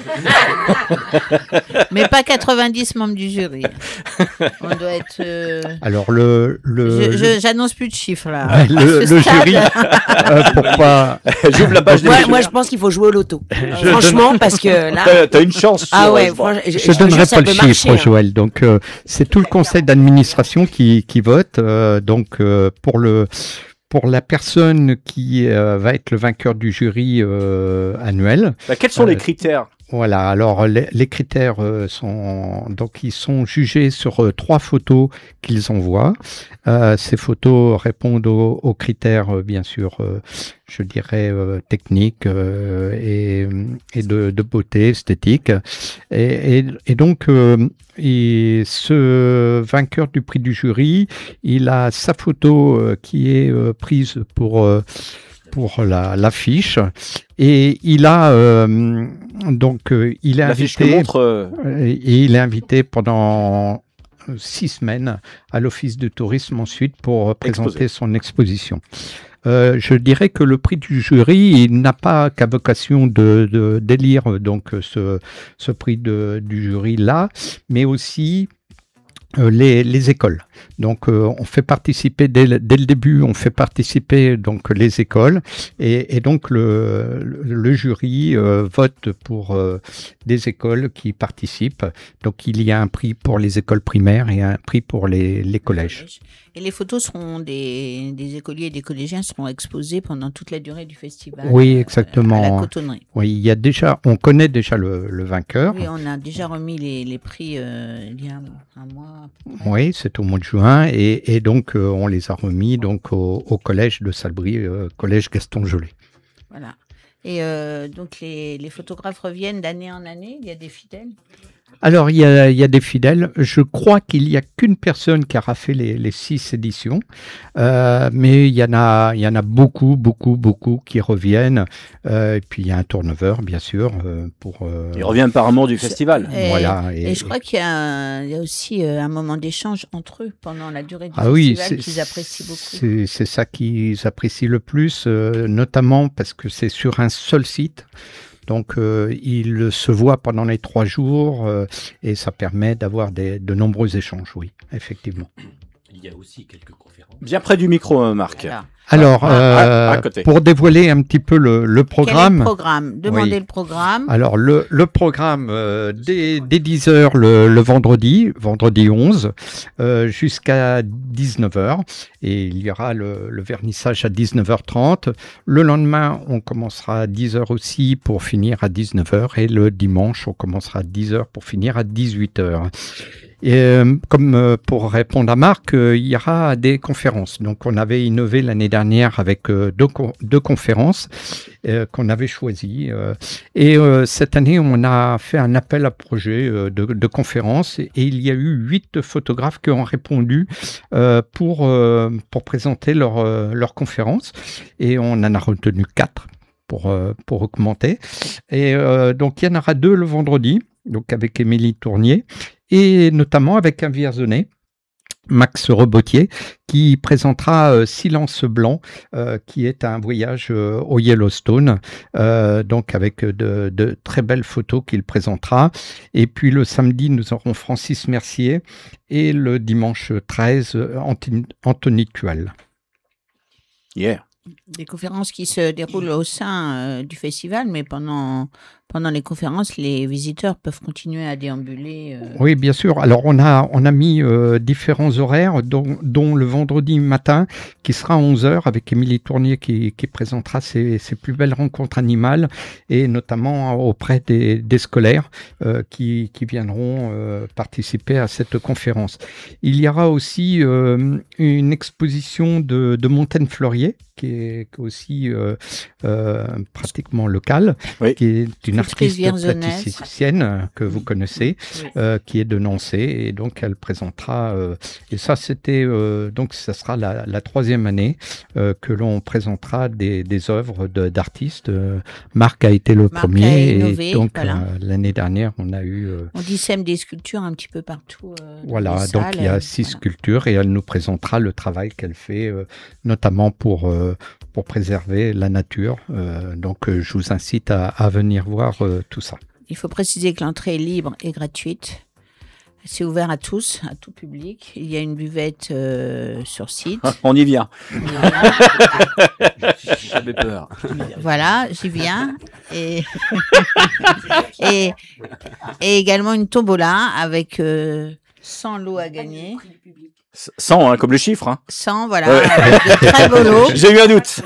Speaker 12: Mais pas 90 membres du jury. On doit être...
Speaker 18: Alors,
Speaker 12: j'annonce plus de chiffres, là.
Speaker 18: Ouais, le jury, pourquoi...
Speaker 1: J'ouvre la page des
Speaker 13: moi, je pense qu'il faut jouer au loto. Franchement, parce que là...
Speaker 1: T'as une chance.
Speaker 13: Ah ouais,
Speaker 18: je ne donnerai pas le chiffre, Joël. Donc, c'est tout le conseil d'administration qui vote. Donc, pour la personne qui va être le vainqueur du jury annuel.
Speaker 1: Quels sont les critères?
Speaker 18: Voilà, alors les critères ils sont jugés sur 3 photos qu'ils envoient. Ces photos répondent aux critères, bien sûr, je dirais techniques et de beauté esthétique. Et donc, ce vainqueur du prix du jury, il a sa photo qui est prise pour l'affiche, et il a il est invité et il est invité pendant 6 semaines à l'Office de tourisme ensuite pour présenter son exposition. Je dirais que le prix du jury, il n'a pas qu'à vocation d'élire donc ce prix du jury là, mais aussi les écoles. Donc on fait participer dès le début, on fait participer donc les écoles et donc le jury vote pour des écoles qui participent. Donc il y a un prix pour les écoles primaires et un prix pour les collèges.
Speaker 12: Et les photos seront des écoliers et des collégiens seront exposées pendant toute la durée du festival.
Speaker 18: Oui, exactement.
Speaker 12: À la cotonnerie.
Speaker 18: Oui, on connaît déjà le vainqueur.
Speaker 12: Oui, on a déjà remis les prix il y a un mois.
Speaker 18: Oui, c'est au mois de juin et donc on les a remis donc au collège de Salbris, collège Gaston Jolet.
Speaker 12: Voilà. Et donc les photographes reviennent d'année en année. Il y a des fidèles.
Speaker 18: Alors, il y a des fidèles. Je crois qu'il n'y a qu'une personne qui aura fait les 6 éditions. Mais il y en a beaucoup qui reviennent. Et puis, il y a un turnover, bien sûr.
Speaker 1: Ils reviennent par amour du festival.
Speaker 18: Voilà.
Speaker 12: Et je crois qu'il y a aussi un moment d'échange entre eux pendant la durée du festival qu'ils apprécient beaucoup.
Speaker 18: C'est ça qu'ils apprécient le plus, notamment parce que c'est sur un seul site. Donc, ils se voient pendant les 3 jours et ça permet d'avoir de nombreux échanges, oui, effectivement.
Speaker 14: Il y a aussi quelques conférences.
Speaker 1: Bien près du micro, Marc.
Speaker 12: Voilà.
Speaker 18: Alors,
Speaker 1: à côté.
Speaker 18: Pour dévoiler un petit peu le programme.
Speaker 12: Quel est le programme ? Demandez le programme.
Speaker 18: Alors, le programme, dès 10h le vendredi 11, jusqu'à 19h. Et il y aura le vernissage à 19h30. Le lendemain, on commencera à 10h aussi pour finir à 19h. Et le dimanche, on commencera à 10h pour finir à 18h. Et comme pour répondre à Marc, il y aura des conférences. Donc, on avait innové l'année dernière avec deux conférences qu'on avait choisies. Et cette année, on a fait un appel à projet de conférences. Et il y a eu 8 photographes qui ont répondu pour présenter leur conférence. Et on en a retenu 4 pour augmenter. Et donc, il y en aura 2 le vendredi, donc avec Émilie Tournier. Et notamment avec un Vierzonais, Max Rebottier, qui présentera Silence Blanc, qui est un voyage au Yellowstone, donc avec de très belles photos qu'il présentera. Et puis le samedi, nous aurons Francis Mercier et le dimanche 13, Anthony Tual.
Speaker 1: Yeah.
Speaker 12: Des conférences qui se déroulent au sein du festival, mais pendant les conférences, les visiteurs peuvent continuer à déambuler.
Speaker 18: Oui, bien sûr. Alors, on a mis différents horaires, dont le vendredi matin, qui sera à 11h, avec Émilie Tournier qui présentera ses plus belles rencontres animales, et notamment auprès des scolaires qui viendront participer à cette conférence. Il y aura aussi une exposition de Montaigne Fleurier, qui est aussi pratiquement locale,
Speaker 1: oui.
Speaker 18: Qui est une artiste plasticienne que vous connaissez, oui. Qui est de Nancy, et donc elle présentera, et ça c'était, donc ça sera la 3e année que l'on présentera des œuvres d'artistes. Marc a été le premier, innové, et donc voilà. L'année dernière on a eu...
Speaker 12: on dissème des sculptures un petit peu partout.
Speaker 18: Voilà, donc il y a 6 sculptures, et elle nous présentera le travail qu'elle fait, notamment pour préserver la nature. Donc, je vous incite à venir voir tout ça.
Speaker 12: Il faut préciser que l'entrée est libre et gratuite. C'est ouvert à tous, à tout public. Il y a une buvette sur site.
Speaker 1: On y vient.
Speaker 11: J'avais peur.
Speaker 12: Voilà, j'y viens. Et également une tombola avec 100 lots à gagner.
Speaker 1: 100, hein, comme le chiffre. Hein.
Speaker 12: 100, voilà, avec de très beaux lots.
Speaker 1: J'ai eu un doute.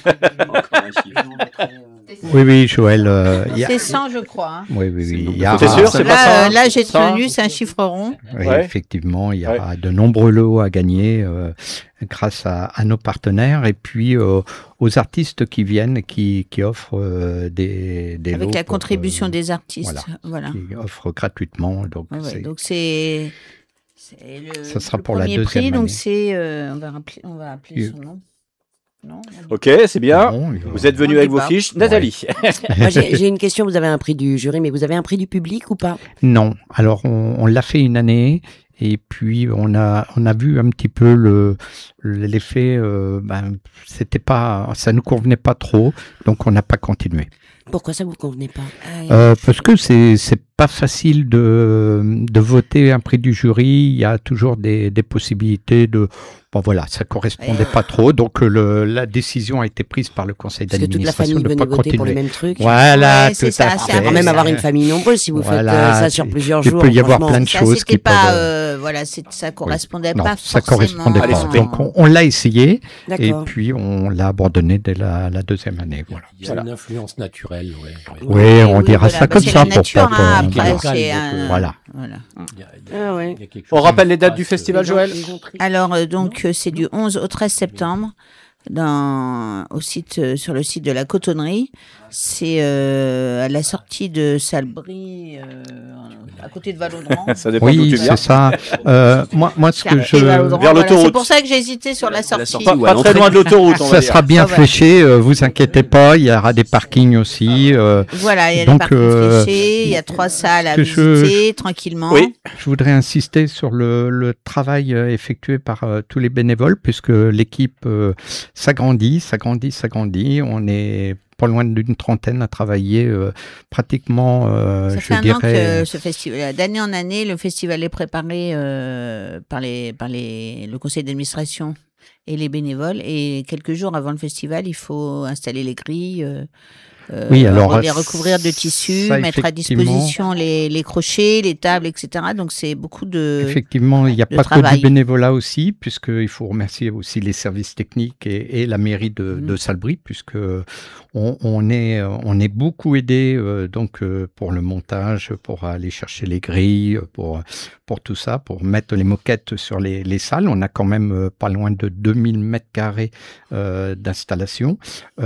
Speaker 18: Oui, Joël.
Speaker 12: C'est 100, je crois. Hein.
Speaker 18: Oui.
Speaker 1: C'est sûr, c'est pas 100.
Speaker 12: Là, j'ai tenu, c'est un chiffre rond.
Speaker 18: Oui, effectivement, il y aura de nombreux lots à gagner grâce à nos partenaires et puis aux artistes qui viennent, qui offrent des lots.
Speaker 12: Avec la contribution des artistes. Voilà.
Speaker 18: Qui offrent gratuitement. Donc,
Speaker 12: donc c'est...
Speaker 18: ça sera pour la 2e
Speaker 12: prix,
Speaker 18: année.
Speaker 12: Donc c'est, on va appeler son nom. Non,
Speaker 1: ok, c'est bien. Vous êtes venu avec vos fiches. Nathalie.
Speaker 13: Moi, j'ai une question. Vous avez un prix du jury, mais vous avez un prix du public ou pas?
Speaker 18: Non. Alors, on l'a fait une année. Et puis, on a vu un petit peu l'effet. C'était pas, ça nous convenait pas trop. Donc, on n'a pas continué.
Speaker 13: Pourquoi ça vous convenait pas?
Speaker 18: Parce que c'est pas facile de voter un prix du jury. Il y a toujours des possibilités de... Bon voilà, ça correspondait pas trop, donc la décision a été prise par le conseil
Speaker 13: Parce que toute la
Speaker 18: d'administration
Speaker 13: famille
Speaker 18: de
Speaker 13: venait
Speaker 18: pas
Speaker 13: voter
Speaker 18: continuer.
Speaker 13: pour les mêmes trucs.
Speaker 18: Voilà,
Speaker 12: Ouais, c'est
Speaker 18: tout
Speaker 12: ça,
Speaker 18: à
Speaker 12: c'est
Speaker 18: fait.
Speaker 13: Ça va quand même avoir une famille nombreuse si vous faites ça sur plusieurs
Speaker 18: il
Speaker 13: jours.
Speaker 18: peut y avoir
Speaker 13: franchement.
Speaker 18: plein de
Speaker 12: Ça,
Speaker 18: choses
Speaker 12: c'était
Speaker 18: qui
Speaker 12: pas,
Speaker 18: peuvent...
Speaker 12: voilà, ça correspondait
Speaker 18: Non,
Speaker 12: pas
Speaker 18: ça
Speaker 12: forcément.
Speaker 18: correspondait
Speaker 12: à-
Speaker 18: pas. Donc on l'a essayé et
Speaker 13: D'accord.
Speaker 18: puis on l'a abandonné dès la deuxième année. Voilà.
Speaker 14: Il y a une influence naturelle, ouais.
Speaker 18: Oui, on dira ça comme
Speaker 12: c'est
Speaker 18: ça
Speaker 12: la
Speaker 18: pour
Speaker 12: nature,
Speaker 18: pas.
Speaker 12: après,
Speaker 14: local,
Speaker 12: c'est
Speaker 14: donc,
Speaker 12: un-
Speaker 18: Voilà.
Speaker 13: Ah ouais.
Speaker 14: Il y a quelque
Speaker 1: On
Speaker 14: chose
Speaker 1: rappelle
Speaker 14: qui
Speaker 1: les
Speaker 14: se
Speaker 1: dates
Speaker 14: passe,
Speaker 1: du festival, Joël
Speaker 12: Alors, c'est du 11 au 13 septembre sur le site de la Cotonnerie. C'est à la sortie de Salbris, à côté de Vallodran.
Speaker 1: Ça dépend d'où
Speaker 18: Oui,
Speaker 1: tu viens.
Speaker 18: c'est ça. Moi, ce que je...
Speaker 1: Vers
Speaker 12: Voilà,
Speaker 1: l'autoroute.
Speaker 12: c'est pour ça que j'ai hésité sur la sortie.
Speaker 1: Pas très loin de l'autoroute, on va
Speaker 18: Ça
Speaker 1: dire.
Speaker 18: sera bien
Speaker 12: Ça va.
Speaker 18: fléché, vous inquiétez pas, il y aura des parkings aussi.
Speaker 12: Voilà, il y a
Speaker 18: donc,
Speaker 12: les parkings fléchés, il y a 3 salles à
Speaker 18: que
Speaker 12: visiter tranquillement.
Speaker 18: Je voudrais insister sur le travail effectué par tous les bénévoles, puisque l'équipe s'agrandit. On est pas loin d'une trentaine à travailler pratiquement,
Speaker 12: Ça fait
Speaker 18: je
Speaker 12: un an
Speaker 18: dirais...
Speaker 12: que ce festival, d'année en année, le festival est préparé par le conseil d'administration et les bénévoles. Et quelques jours avant le festival, il faut installer les grilles,
Speaker 18: Oui, alors,
Speaker 12: les recouvrir de tissu,
Speaker 18: ça,
Speaker 12: mettre à
Speaker 18: effectivement.
Speaker 12: disposition les crochets, les tables, etc. Donc c'est beaucoup de
Speaker 18: Effectivement, il n'y a
Speaker 12: de
Speaker 18: pas que
Speaker 12: travail.
Speaker 18: du bénévolat aussi, puisqu'il faut remercier aussi les services techniques et la mairie de Salbris, puisque on est beaucoup aidé pour le montage, pour aller chercher les grilles, pour tout ça, pour mettre les moquettes sur les salles. On a quand même pas loin de 2000 mètres carrés d'installation.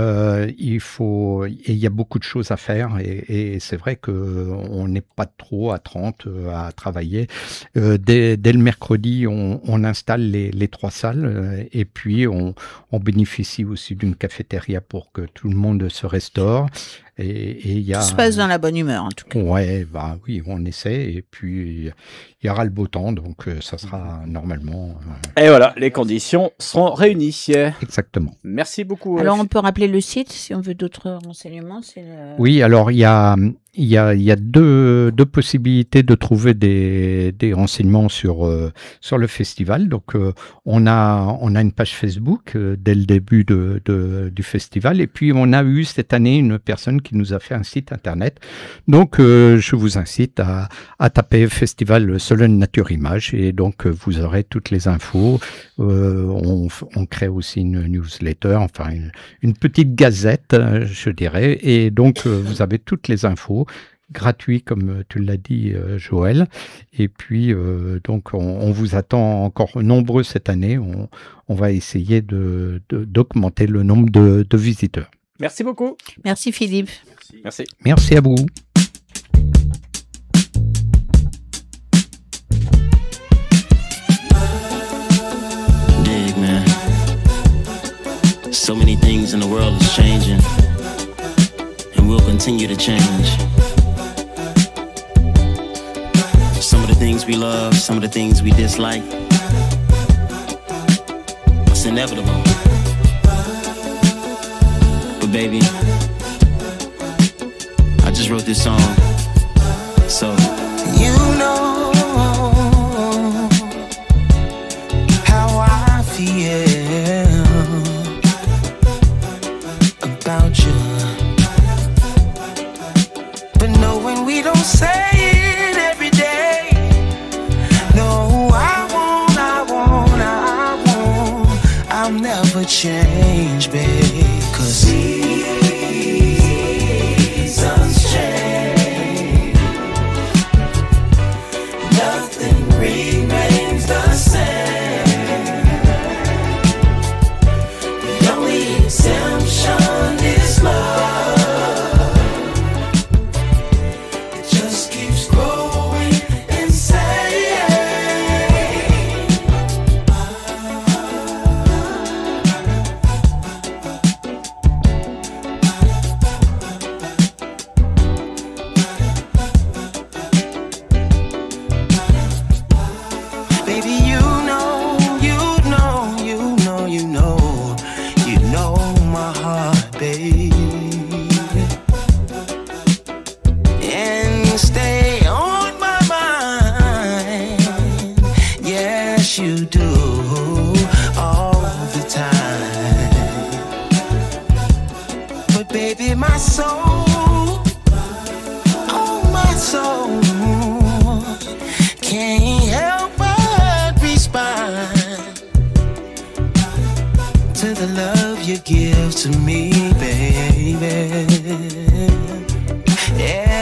Speaker 18: Il y a beaucoup de choses à faire et c'est vrai qu'on n'est pas trop à 30 à travailler. Dès le mercredi, on installe les 3 salles et puis on bénéficie aussi d'une cafétéria pour que tout le monde se restaure. Et il y a...
Speaker 12: Tout se passe dans la bonne humeur, en tout cas.
Speaker 18: Ouais, bah oui, on essaie et puis il y aura le beau temps, donc ça sera normalement...
Speaker 1: Et voilà, les conditions seront réunies.
Speaker 18: Exactement.
Speaker 1: Merci beaucoup.
Speaker 12: Alors on peut rappeler le site si on veut d'autres renseignements. C'est le...
Speaker 18: Oui, alors il y a deux possibilités de trouver des renseignements sur le festival. Donc on a une page Facebook dès le début du festival et puis on a eu cette année une personne qui nous a fait un site internet. Donc je vous incite à taper Festival Sologne Nature Image et donc vous aurez toutes les infos. On crée aussi une newsletter, enfin une petite gazette, je dirais, et donc vous avez toutes les infos. Gratuit comme tu l'as dit Joël et puis donc on vous attend encore nombreux cette année, on va essayer d'augmenter le nombre de visiteurs.
Speaker 1: Merci beaucoup.
Speaker 12: Merci Philippe.
Speaker 18: Merci à vous.
Speaker 19: Dig, man. So many things in the world is changing and will continue to change. Some of the things we love, some of the things we dislike. It's inevitable. But baby, I just wrote this song. So
Speaker 6: You know how I feel about you, but knowing we don't say it every day. No, I won't, I'll never change, babe, 'cause seasons change, nothing remains the same. The only exemption is love. It just keeps growing insane.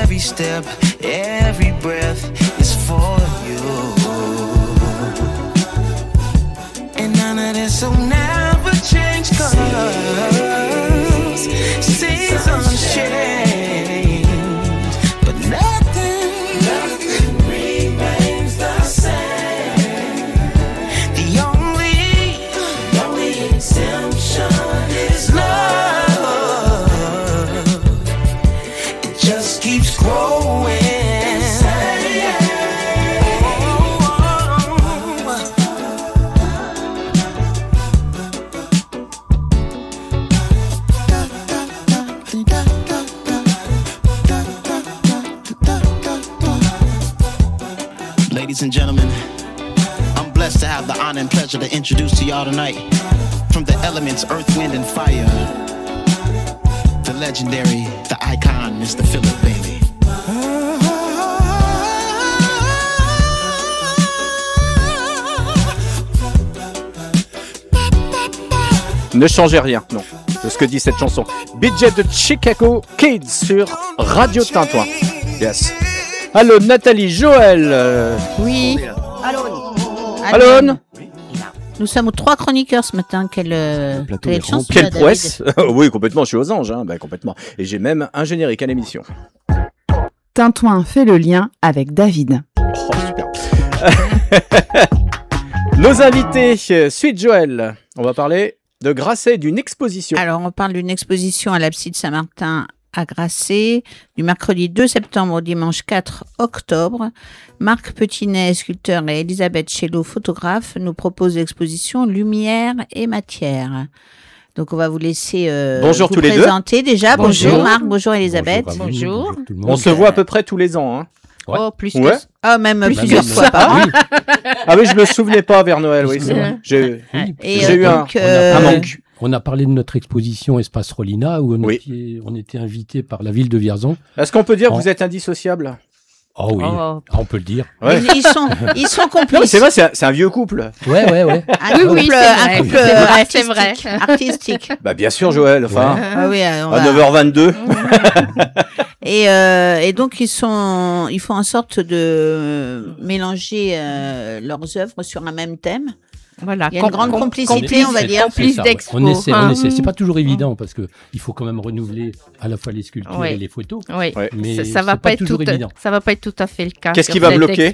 Speaker 6: every step, every breath is for you. And none of this will never change, 'cause seasons change, but nothing remains the same. The only exemption is love. It just keeps growing.
Speaker 19: Ladies and gentlemen, I'm blessed to have the honor and pleasure to introduce to y'all tonight, from the elements Earth, Wind, and Fire, the legendary, the icon, Mr. Philip Bailey.
Speaker 1: Ne changez rien, non, de ce que dit cette chanson. Budget de Chicago Kids sur Radio Tintouin. Yes. Allô, Nathalie, Joël.
Speaker 12: Oui.
Speaker 1: Allô.
Speaker 12: Nous sommes 3 chroniqueurs ce matin. Quelle chance.
Speaker 1: Quelle prouesse. Oui, complètement, je suis aux anges, hein. Ben, complètement. Et j'ai même un générique à l'émission.
Speaker 10: Tintouin fait le lien avec David.
Speaker 1: Oh, super. Nos invités, suite Joël, on va parler de Grasset, d'une exposition.
Speaker 12: Alors, on parle d'une exposition à l'Abside Saint-Martin à Grasset, du mercredi 2 septembre au dimanche 4 octobre. Marc Petinet, sculpteur, et Elisabeth Chelot, photographe, nous proposent l'exposition Lumière et Matière. Donc, on va vous laisser
Speaker 1: bonjour
Speaker 12: vous
Speaker 1: tous les
Speaker 12: présenter
Speaker 1: deux.
Speaker 12: Déjà. Bonjour Marc, bonjour Elisabeth.
Speaker 1: Bonjour. On se voit à peu près tous les ans. Hein.
Speaker 12: Ouais. Oh, plus que ça. Ah, même plusieurs fois
Speaker 1: ça.
Speaker 12: par an.
Speaker 1: Ah oui, je me souvenais pas vers Noël, oui, c'est vrai. J'ai eu un manque.
Speaker 14: On a parlé de notre exposition Espace Rolina, où on était invité par la ville de Vierzon.
Speaker 1: Est-ce qu'on peut dire que vous êtes indissociables?
Speaker 14: Oh oui, on peut le dire.
Speaker 1: Ouais.
Speaker 12: Ils sont complices.
Speaker 1: Non, mais c'est vrai, c'est un vieux couple.
Speaker 14: Ouais.
Speaker 12: Un couple
Speaker 15: c'est vrai.
Speaker 12: Artistique.
Speaker 1: Bah bien sûr, Joël. Enfin,
Speaker 12: ah oui,
Speaker 1: à 9h22.
Speaker 12: Et donc ils font en sorte de mélanger leurs œuvres sur un même thème.
Speaker 15: Voilà,
Speaker 12: il y a une grande complicité, on va dire.
Speaker 15: Complice d'expo.
Speaker 14: On essaie. C'est pas toujours évident parce que il faut quand même renouveler à la fois les sculptures et les photos.
Speaker 15: Oui,
Speaker 14: mais
Speaker 15: ça va pas être toujours évident. Ça va pas être tout à fait le cas.
Speaker 1: Qu'est-ce qui va bloquer?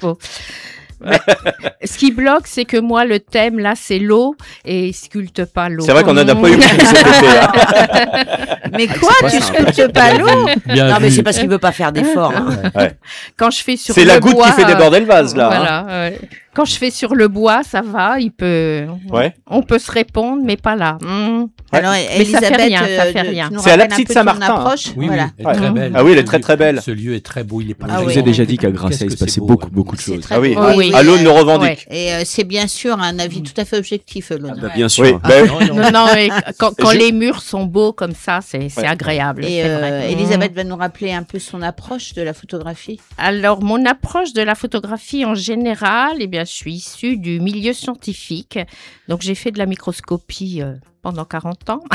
Speaker 15: Ce qui bloque, c'est que moi, le thème, là, c'est l'eau et il sculpte pas l'eau.
Speaker 1: C'est vrai qu'on n'en a pas eu beaucoup cet été. Hein.
Speaker 12: Mais quoi, tu sculptes pas l'eau?
Speaker 13: Non, mais c'est parce qu'il veut pas faire d'efforts.
Speaker 1: Ouais.
Speaker 15: Quand je fais sur
Speaker 1: c'est
Speaker 15: le
Speaker 1: la goutte
Speaker 15: bois,
Speaker 1: qui fait déborder le vase, là.
Speaker 15: Voilà.
Speaker 1: Hein.
Speaker 15: Quand je fais sur le bois, ça va, on peut se répondre, mais pas là.
Speaker 12: Alors,
Speaker 15: mais ça fait rien,
Speaker 1: C'est à l'Abside Saint-Martin.
Speaker 14: Oui,
Speaker 12: voilà.
Speaker 14: elle est très belle.
Speaker 1: Ah oui, elle est très très belle.
Speaker 14: Ce lieu est très beau, il est pas.
Speaker 11: Je vous ai déjà dit qu'à Grasset, il se passait beaucoup de choses.
Speaker 1: Ah oui, à l'Aune le revendique.
Speaker 12: Et c'est bien sûr un avis tout à fait objectif, l'Aune.
Speaker 11: Bien sûr.
Speaker 1: Oui,
Speaker 15: non, mais quand les murs sont beaux comme ça, c'est agréable.
Speaker 12: Et Elisabeth va nous rappeler un peu son approche de la photographie.
Speaker 15: Alors, mon approche de la photographie en général, eh bien, je suis issue du milieu scientifique. Donc, j'ai fait de la microscopie pendant 40 ans.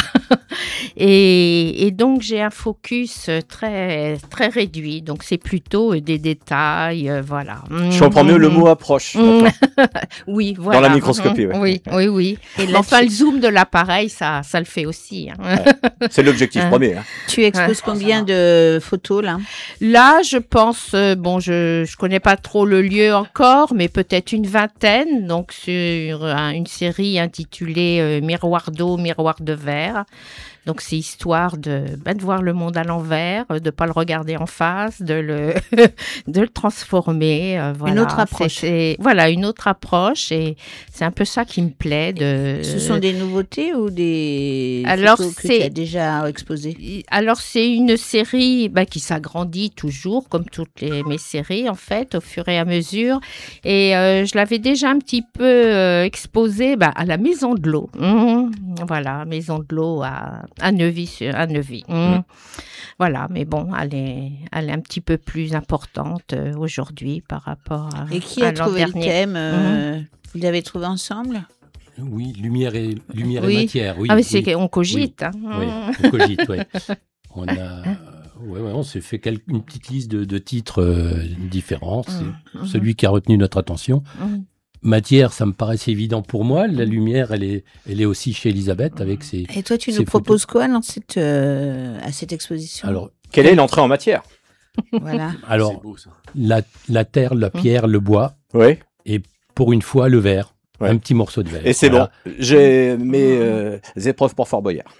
Speaker 15: et donc, j'ai un focus très, très réduit. Donc, c'est plutôt des détails, voilà.
Speaker 1: Je comprends mieux le mot approche.
Speaker 15: Oui, voilà.
Speaker 1: Dans la microscopie,
Speaker 15: oui. Et enfin, le zoom de l'appareil, ça le fait aussi. Hein.
Speaker 1: C'est l'objectif premier. Hein.
Speaker 12: Tu exposes combien de photos, là?
Speaker 15: Là, je pense, je connais pas trop le lieu encore, mais peut-être une vingtaine. Donc, sur une série intitulée Miroir d'eau, miroir de verre. Donc, c'est histoire de voir le monde à l'envers, de pas le regarder en face, de le transformer. Voilà.
Speaker 12: Une autre approche.
Speaker 15: Voilà, une autre approche. Et c'est un peu ça qui me plaît.
Speaker 12: Ce sont des nouveautés ou des photos que tu as déjà exposées?
Speaker 15: Alors, c'est une série qui s'agrandit toujours, comme toutes mes séries, en fait, au fur et à mesure. Et je l'avais déjà un petit peu exposée à la Maison de l'Eau. Voilà, Maison de l'Eau à Neuvy. Voilà, mais bon, elle est un petit peu plus importante aujourd'hui par rapport à l'an dernier.
Speaker 12: Et qui a trouvé le thème Vous l'avez trouvé ensemble?
Speaker 14: Oui, lumière et matière. Oui,
Speaker 15: ah, mais c'est qu'on cogite.
Speaker 14: Oui, on cogite, oui. on s'est fait une petite liste de titres différents. C'est celui qui a retenu notre attention. Matière, ça me paraissait évident pour moi. La lumière, elle est aussi chez Elisabeth avec ses.
Speaker 12: Et toi, tu nous proposes quoi dans à cette exposition?
Speaker 1: Alors, quelle est l'entrée en matière?
Speaker 12: Voilà.
Speaker 14: Alors, beau, la terre, la pierre, le bois.
Speaker 1: Oui.
Speaker 14: Et pour une fois, le verre. Ouais. Un petit morceau de verre.
Speaker 1: Et c'est bon. J'ai mes épreuves pour Fort Boyard.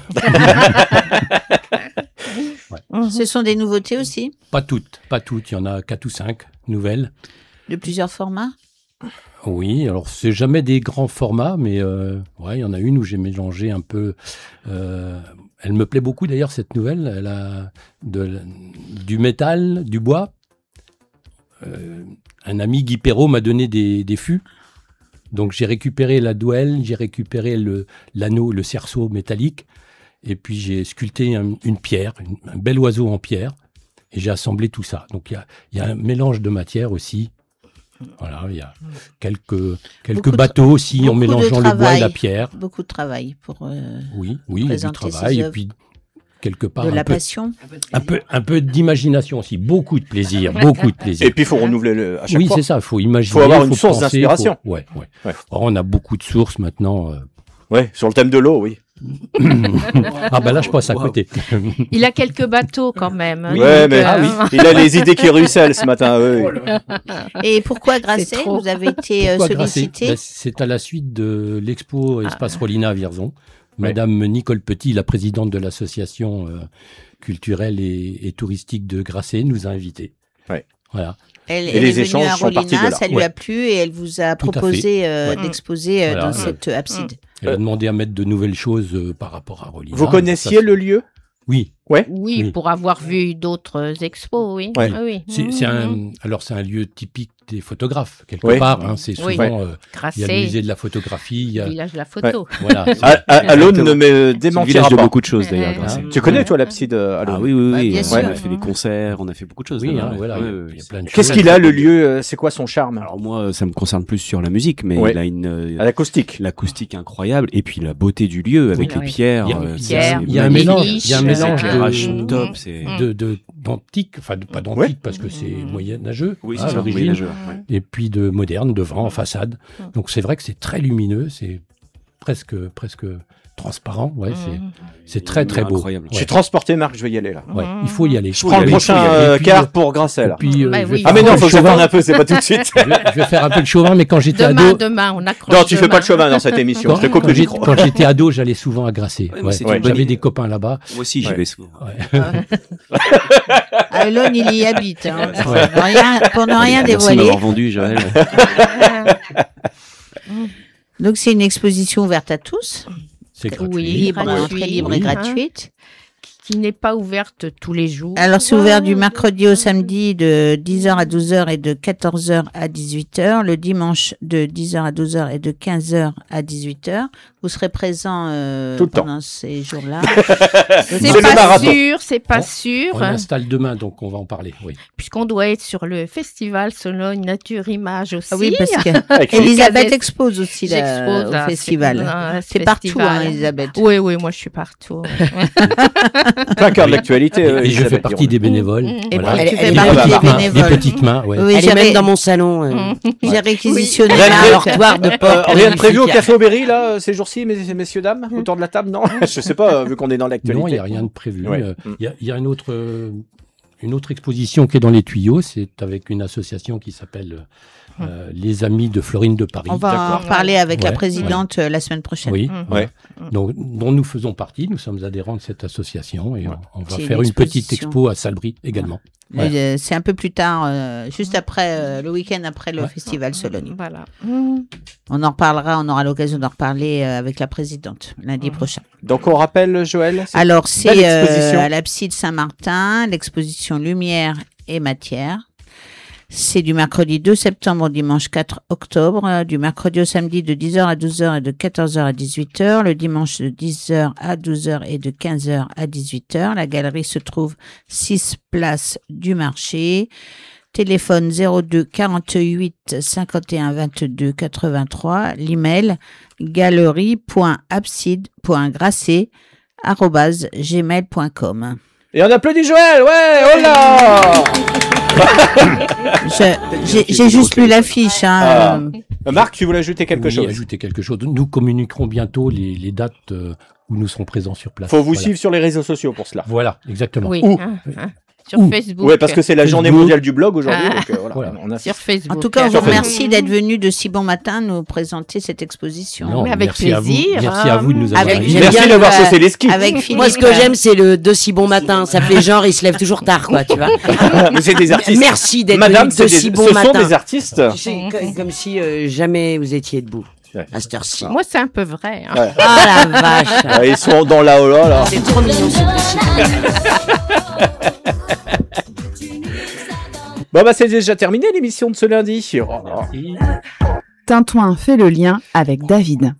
Speaker 12: Ce sont des nouveautés aussi?
Speaker 14: Pas toutes. Il y en a 4 ou 5 nouvelles.
Speaker 12: De plusieurs formats?
Speaker 14: Oui, alors c'est jamais des grands formats, mais il y en a une où j'ai mélangé un peu. Elle me plaît beaucoup d'ailleurs cette nouvelle. Elle a du métal, du bois. Un ami Guy Perrault m'a donné des fûts. Donc j'ai récupéré la douelle, j'ai récupéré l'anneau, le cerceau métallique, et puis j'ai sculpté une pierre, un bel oiseau en pierre, et j'ai assemblé tout ça. Donc il y a un mélange de matière aussi. Voilà, il y a quelques bateaux aussi en mélangeant le bois et la pierre.
Speaker 12: Beaucoup de travail pour
Speaker 14: oui, il y a du travail, et puis quelque part
Speaker 12: de la passion,
Speaker 14: un peu d'imagination aussi, beaucoup de plaisir.
Speaker 1: Et puis il faut renouveler à chaque fois.
Speaker 14: Oui, c'est ça, il faut imaginer,
Speaker 1: il faut avoir une source d'inspiration.
Speaker 14: Ouais. Alors, on a beaucoup de sources maintenant.
Speaker 1: Sur le thème de l'eau, oui.
Speaker 14: Là je passe à côté.
Speaker 15: Il a quelques bateaux quand même.
Speaker 1: Oui, mais il a les idées qui ruissellent ce matin.
Speaker 12: Et pourquoi Grasset? Vous avez été sollicité?
Speaker 14: C'est à la suite de l'expo Espace Rolina à Vierzon. Madame Nicole Petit, la présidente de l'association culturelle et touristique de Grasset, nous a invités.
Speaker 1: Ouais.
Speaker 14: Voilà.
Speaker 12: Elle est venue à Rolina, ça lui a plu et elle vous a proposé d'exposer dans cette abside.
Speaker 14: Elle a demandé à mettre de nouvelles choses par rapport à Rolina.
Speaker 1: Vous connaissiez le lieu?
Speaker 14: Oui.
Speaker 15: Oui, pour avoir vu d'autres expos, oui.
Speaker 14: C'est un lieu typique des photographes, quelque part. Hein, c'est souvent, il y a le musée de la photographie. Il y a...
Speaker 15: Le village de la photo.
Speaker 14: Voilà,
Speaker 1: Alone ne me démentira
Speaker 11: village
Speaker 1: pas.
Speaker 11: De beaucoup de choses d'ailleurs.
Speaker 1: Tu connais toi l'abside Alone?
Speaker 11: Ah oui.
Speaker 12: Bien sûr.
Speaker 11: On a fait des concerts, on a fait beaucoup de choses.
Speaker 14: Oui, il y a plein de choses.
Speaker 1: Qu'est-ce qu'il a le lieu? C'est quoi son charme?
Speaker 11: Alors moi, ça me concerne plus sur la musique, mais il a l'acoustique incroyable, et puis la beauté du lieu avec les pierres.
Speaker 14: Il y a un mélange
Speaker 11: top.
Speaker 14: D'antique, enfin pas d'antique parce que c'est moyenâgeux à l'origine, et puis de moderne devant en façade. Donc c'est vrai que c'est très lumineux, c'est presque transparent, c'est très très beau.
Speaker 11: Incroyable.
Speaker 1: Je suis transporté, Marc, je vais y aller là.
Speaker 14: Il faut y aller.
Speaker 1: Je prends le prochain car pour Grasset là.
Speaker 14: Mais
Speaker 1: non, faut que j'attende un peu, c'est pas tout de suite.
Speaker 14: Je vais faire un peu le chauvin, mais quand j'étais ado.
Speaker 15: Demain, on accroche.
Speaker 1: Non, tu fais pas de chauvin dans cette émission. Je te coupe le micro.
Speaker 14: Quand j'étais ado, j'allais souvent à Grasset. J'avais des copains là-bas.
Speaker 11: Moi aussi, j'y vais souvent.
Speaker 12: Alone, il y habite. Pour ne rien dévoiler.
Speaker 11: Merci de m'avoir vendu, Joël.
Speaker 12: Donc c'est une exposition ouverte à tous.
Speaker 14: C'est gratuit.
Speaker 12: Oui, très libre et gratuite.
Speaker 15: Qui n'est pas ouverte tous les jours.
Speaker 12: Alors, c'est ouvert du mercredi au samedi de 10h à 12h et de 14h à 18h. Le dimanche de 10h à 12h et de 15h à 18h. Vous serez présent pendant ces jours-là.
Speaker 15: C'est pas sûr.
Speaker 14: On installe demain, donc on va en parler. Oui.
Speaker 15: Puisqu'on doit être sur le festival Sologne Nature Image aussi.
Speaker 12: Ah oui, parce que Elisabeth expose aussi au festival. C'est partout, Elisabeth.
Speaker 15: Oui, moi je suis partout.
Speaker 1: Plein cœur de l'actualité.
Speaker 14: Et je fais partie des bénévoles.
Speaker 12: Et tu fais partie des bénévoles.
Speaker 14: Des petites mains,
Speaker 13: Oui, elle est même dans mon salon.
Speaker 12: J'ai réquisitionné
Speaker 13: un dortoir de porte.
Speaker 1: Rien de prévu au Café Aubéry, là, ces jours-ci, messieurs, dames, autour de la table? Non, je sais pas, vu qu'on est dans l'actualité.
Speaker 14: Non, il n'y a rien de prévu. Il y a une autre exposition qui est dans les tuyaux, c'est avec une association qui s'appelle Les Amis de Florine de Paris.
Speaker 12: On va en parler avec la présidente la semaine prochaine.
Speaker 14: Oui, donc, dont nous faisons partie, nous sommes adhérents de cette association et on va faire une petite expo à Salbris également.
Speaker 12: C'est un peu plus tard, juste après, le week-end après le festival Sologne.
Speaker 15: Voilà.
Speaker 12: On en reparlera, on aura l'occasion d'en reparler avec la présidente lundi prochain.
Speaker 1: Donc on rappelle, Joël.
Speaker 12: Alors c'est à l'Abside Saint-Martin, l'exposition Lumière et Matière. C'est du mercredi 2 septembre au dimanche 4 octobre, du mercredi au samedi de 10h à 12h et de 14h à 18h, le dimanche de 10h à 12h et de 15h à 18h. La galerie se trouve 6 place du marché. Téléphone 02 48 51 22 83. L'email galerie.abside.grasset@gmail.com.
Speaker 1: Et on applaudit Joël, ouais, oh là.
Speaker 12: J'ai juste lu l'affiche. Hein.
Speaker 1: Marc, tu voulais ajouter quelque chose?
Speaker 14: Ajouter quelque chose. Nous communiquerons bientôt les dates où nous serons présents sur place.
Speaker 1: Faut vous suivre sur les réseaux sociaux pour cela.
Speaker 14: Voilà, exactement.
Speaker 15: Oui.
Speaker 1: Où
Speaker 15: sur Facebook.
Speaker 1: Oui, parce que c'est la journée mondiale du blog aujourd'hui. Donc, voilà. On a...
Speaker 15: Sur Facebook.
Speaker 12: En tout cas, on vous remercie d'être venu de si bon matin nous présenter cette exposition.
Speaker 14: Non,
Speaker 15: mais avec
Speaker 14: merci
Speaker 15: plaisir.
Speaker 14: Merci à vous de nous avoir invités.
Speaker 1: Merci d'avoir sauté les skis.
Speaker 13: Moi, ce que j'aime, c'est le de si bon matin. Ça fait genre, il se lève toujours tard, quoi, tu vois.
Speaker 1: Mais c'est des artistes.
Speaker 13: Merci d'être
Speaker 1: Madame,
Speaker 13: venu de si bon matin.
Speaker 1: Ce sont des artistes.
Speaker 13: C'est comme si jamais vous étiez debout. À cette heure-ci.
Speaker 15: Moi, c'est un peu vrai. Hein.
Speaker 1: Ouais.
Speaker 13: Ah la vache.
Speaker 1: Ils sont dans la hola, là.
Speaker 13: C'est trop mignon, ce petit.
Speaker 1: Bon, bah, c'est déjà terminé l'émission de ce lundi.
Speaker 10: Tintouin fait le lien avec David.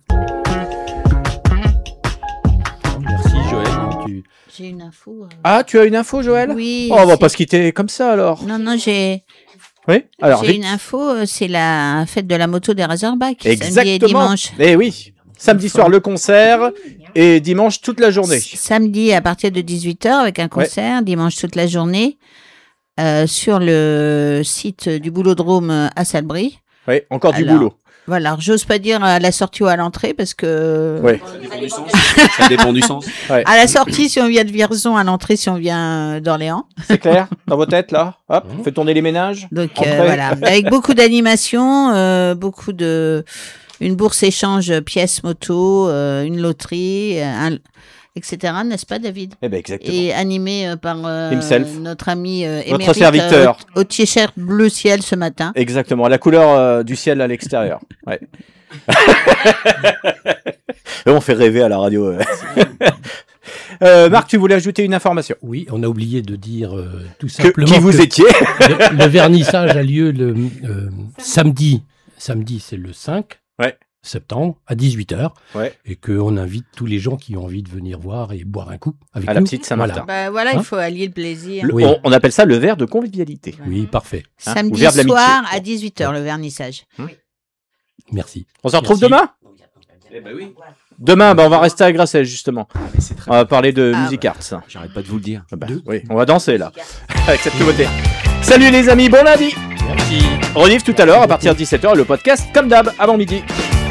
Speaker 14: Merci, Joël.
Speaker 12: J'ai une info.
Speaker 1: Ah, tu as une info, Joël?
Speaker 12: Oui.
Speaker 1: Oh, on va pas se quitter comme ça, alors.
Speaker 12: Non, j'ai...
Speaker 1: Oui, alors.
Speaker 12: J'ai une info, c'est la fête de la moto des Razorbacks.
Speaker 1: Exactement.
Speaker 12: Samedi et dimanche.
Speaker 1: Eh oui. Samedi soir, le concert, et dimanche, toute la journée.
Speaker 12: Samedi, à partir de 18h, avec un concert, dimanche, toute la journée, sur le site du Boulodrome à Salbris.
Speaker 1: Oui, encore du boulot.
Speaker 12: Voilà, alors, j'ose pas dire à la sortie ou à l'entrée, parce que...
Speaker 1: Oui.
Speaker 11: Ça dépend du sens.
Speaker 1: Ouais.
Speaker 12: À la sortie, si on vient de Vierzon, à l'entrée, si on vient d'Orléans.
Speaker 1: C'est clair, dans vos têtes, là. Hop, on fait tourner les ménages.
Speaker 12: Donc, voilà, avec beaucoup d'animation, beaucoup de... Une bourse échange pièces moto, une loterie, etc. N'est-ce pas, David?
Speaker 1: Eh ben, exactement.
Speaker 12: Et animé par notre ami émérite,
Speaker 1: notre serviteur.
Speaker 12: au t-shirt bleu ciel ce matin.
Speaker 1: Exactement, la couleur du ciel à l'extérieur. Ouais. Et on fait rêver à la radio. Marc, tu voulais ajouter une information?
Speaker 14: Oui, on a oublié de dire tout simplement
Speaker 1: qui vous étiez.
Speaker 14: le vernissage a lieu le samedi. Samedi, c'est le 5 septembre à 18h. Ouais. Et qu'on invite tous les gens qui ont envie de venir voir et boire un coup avec nous.
Speaker 1: À la petite Saint-Martin.
Speaker 12: Voilà, il faut allier le plaisir.
Speaker 1: Oui. On appelle ça le verre de convivialité.
Speaker 14: Oui, parfait.
Speaker 12: Samedi soir à 18h, le vernissage.
Speaker 14: Merci.
Speaker 1: On se retrouve demain?
Speaker 11: Eh ben oui.
Speaker 1: Demain, on va rester à Grasset, justement. On va parler de Music Arts.
Speaker 11: J'arrête pas de vous le dire.
Speaker 1: Oui, on va danser, là. Avec cette nouveauté. Salut les amis, bon lundi.
Speaker 14: Merci.
Speaker 1: Rediff tout à l'heure, à partir de 17h, le podcast, comme d'hab, avant midi.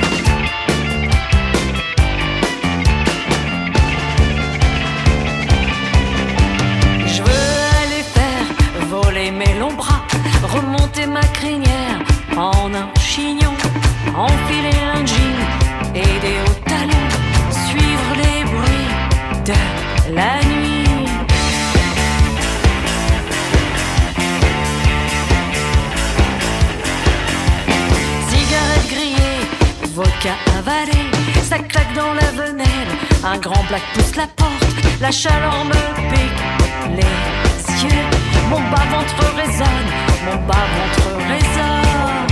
Speaker 20: Je veux aller faire voler mes longs bras, remonter ma crinière en un chignon, enfiler un jean et des hauts talons, suivre les bruits de la nuit. Cigarette grillée, vodka avalé, ça claque dans la venelle, un grand black pousse la porte, la chaleur me pique les yeux, mon bas-ventre résonne, mon bas-ventre résonne.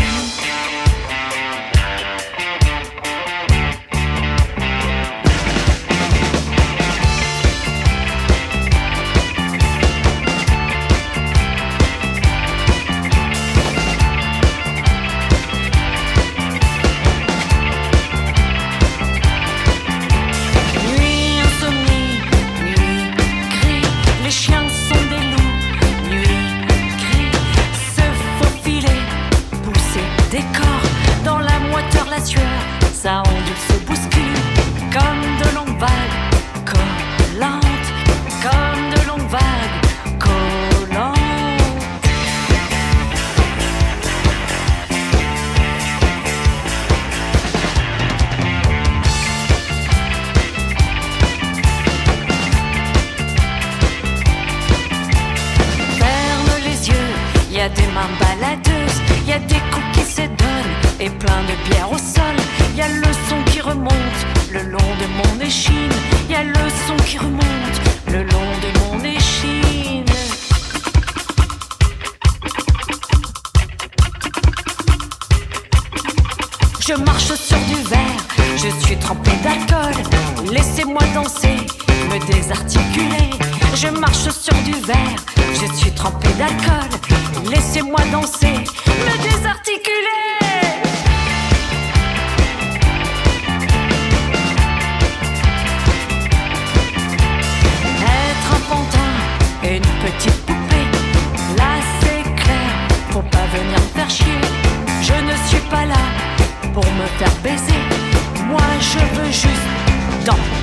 Speaker 20: Ça ondule, se bouscule, comme de longues vagues collantes, comme de longues vagues collantes. Ferme les yeux, y a des mains baladeuses, y a des coups qui se donnent et plein de bière au sol. Y a le son qui remonte le long de mon échine. Y a le son qui remonte le long de mon échine. Je marche sur du verre, je suis trempé d'alcool. Laissez-moi danser, me désarticuler. Je marche sur du verre, je suis trempé d'alcool. Laissez-moi danser, me désarticuler. juste dans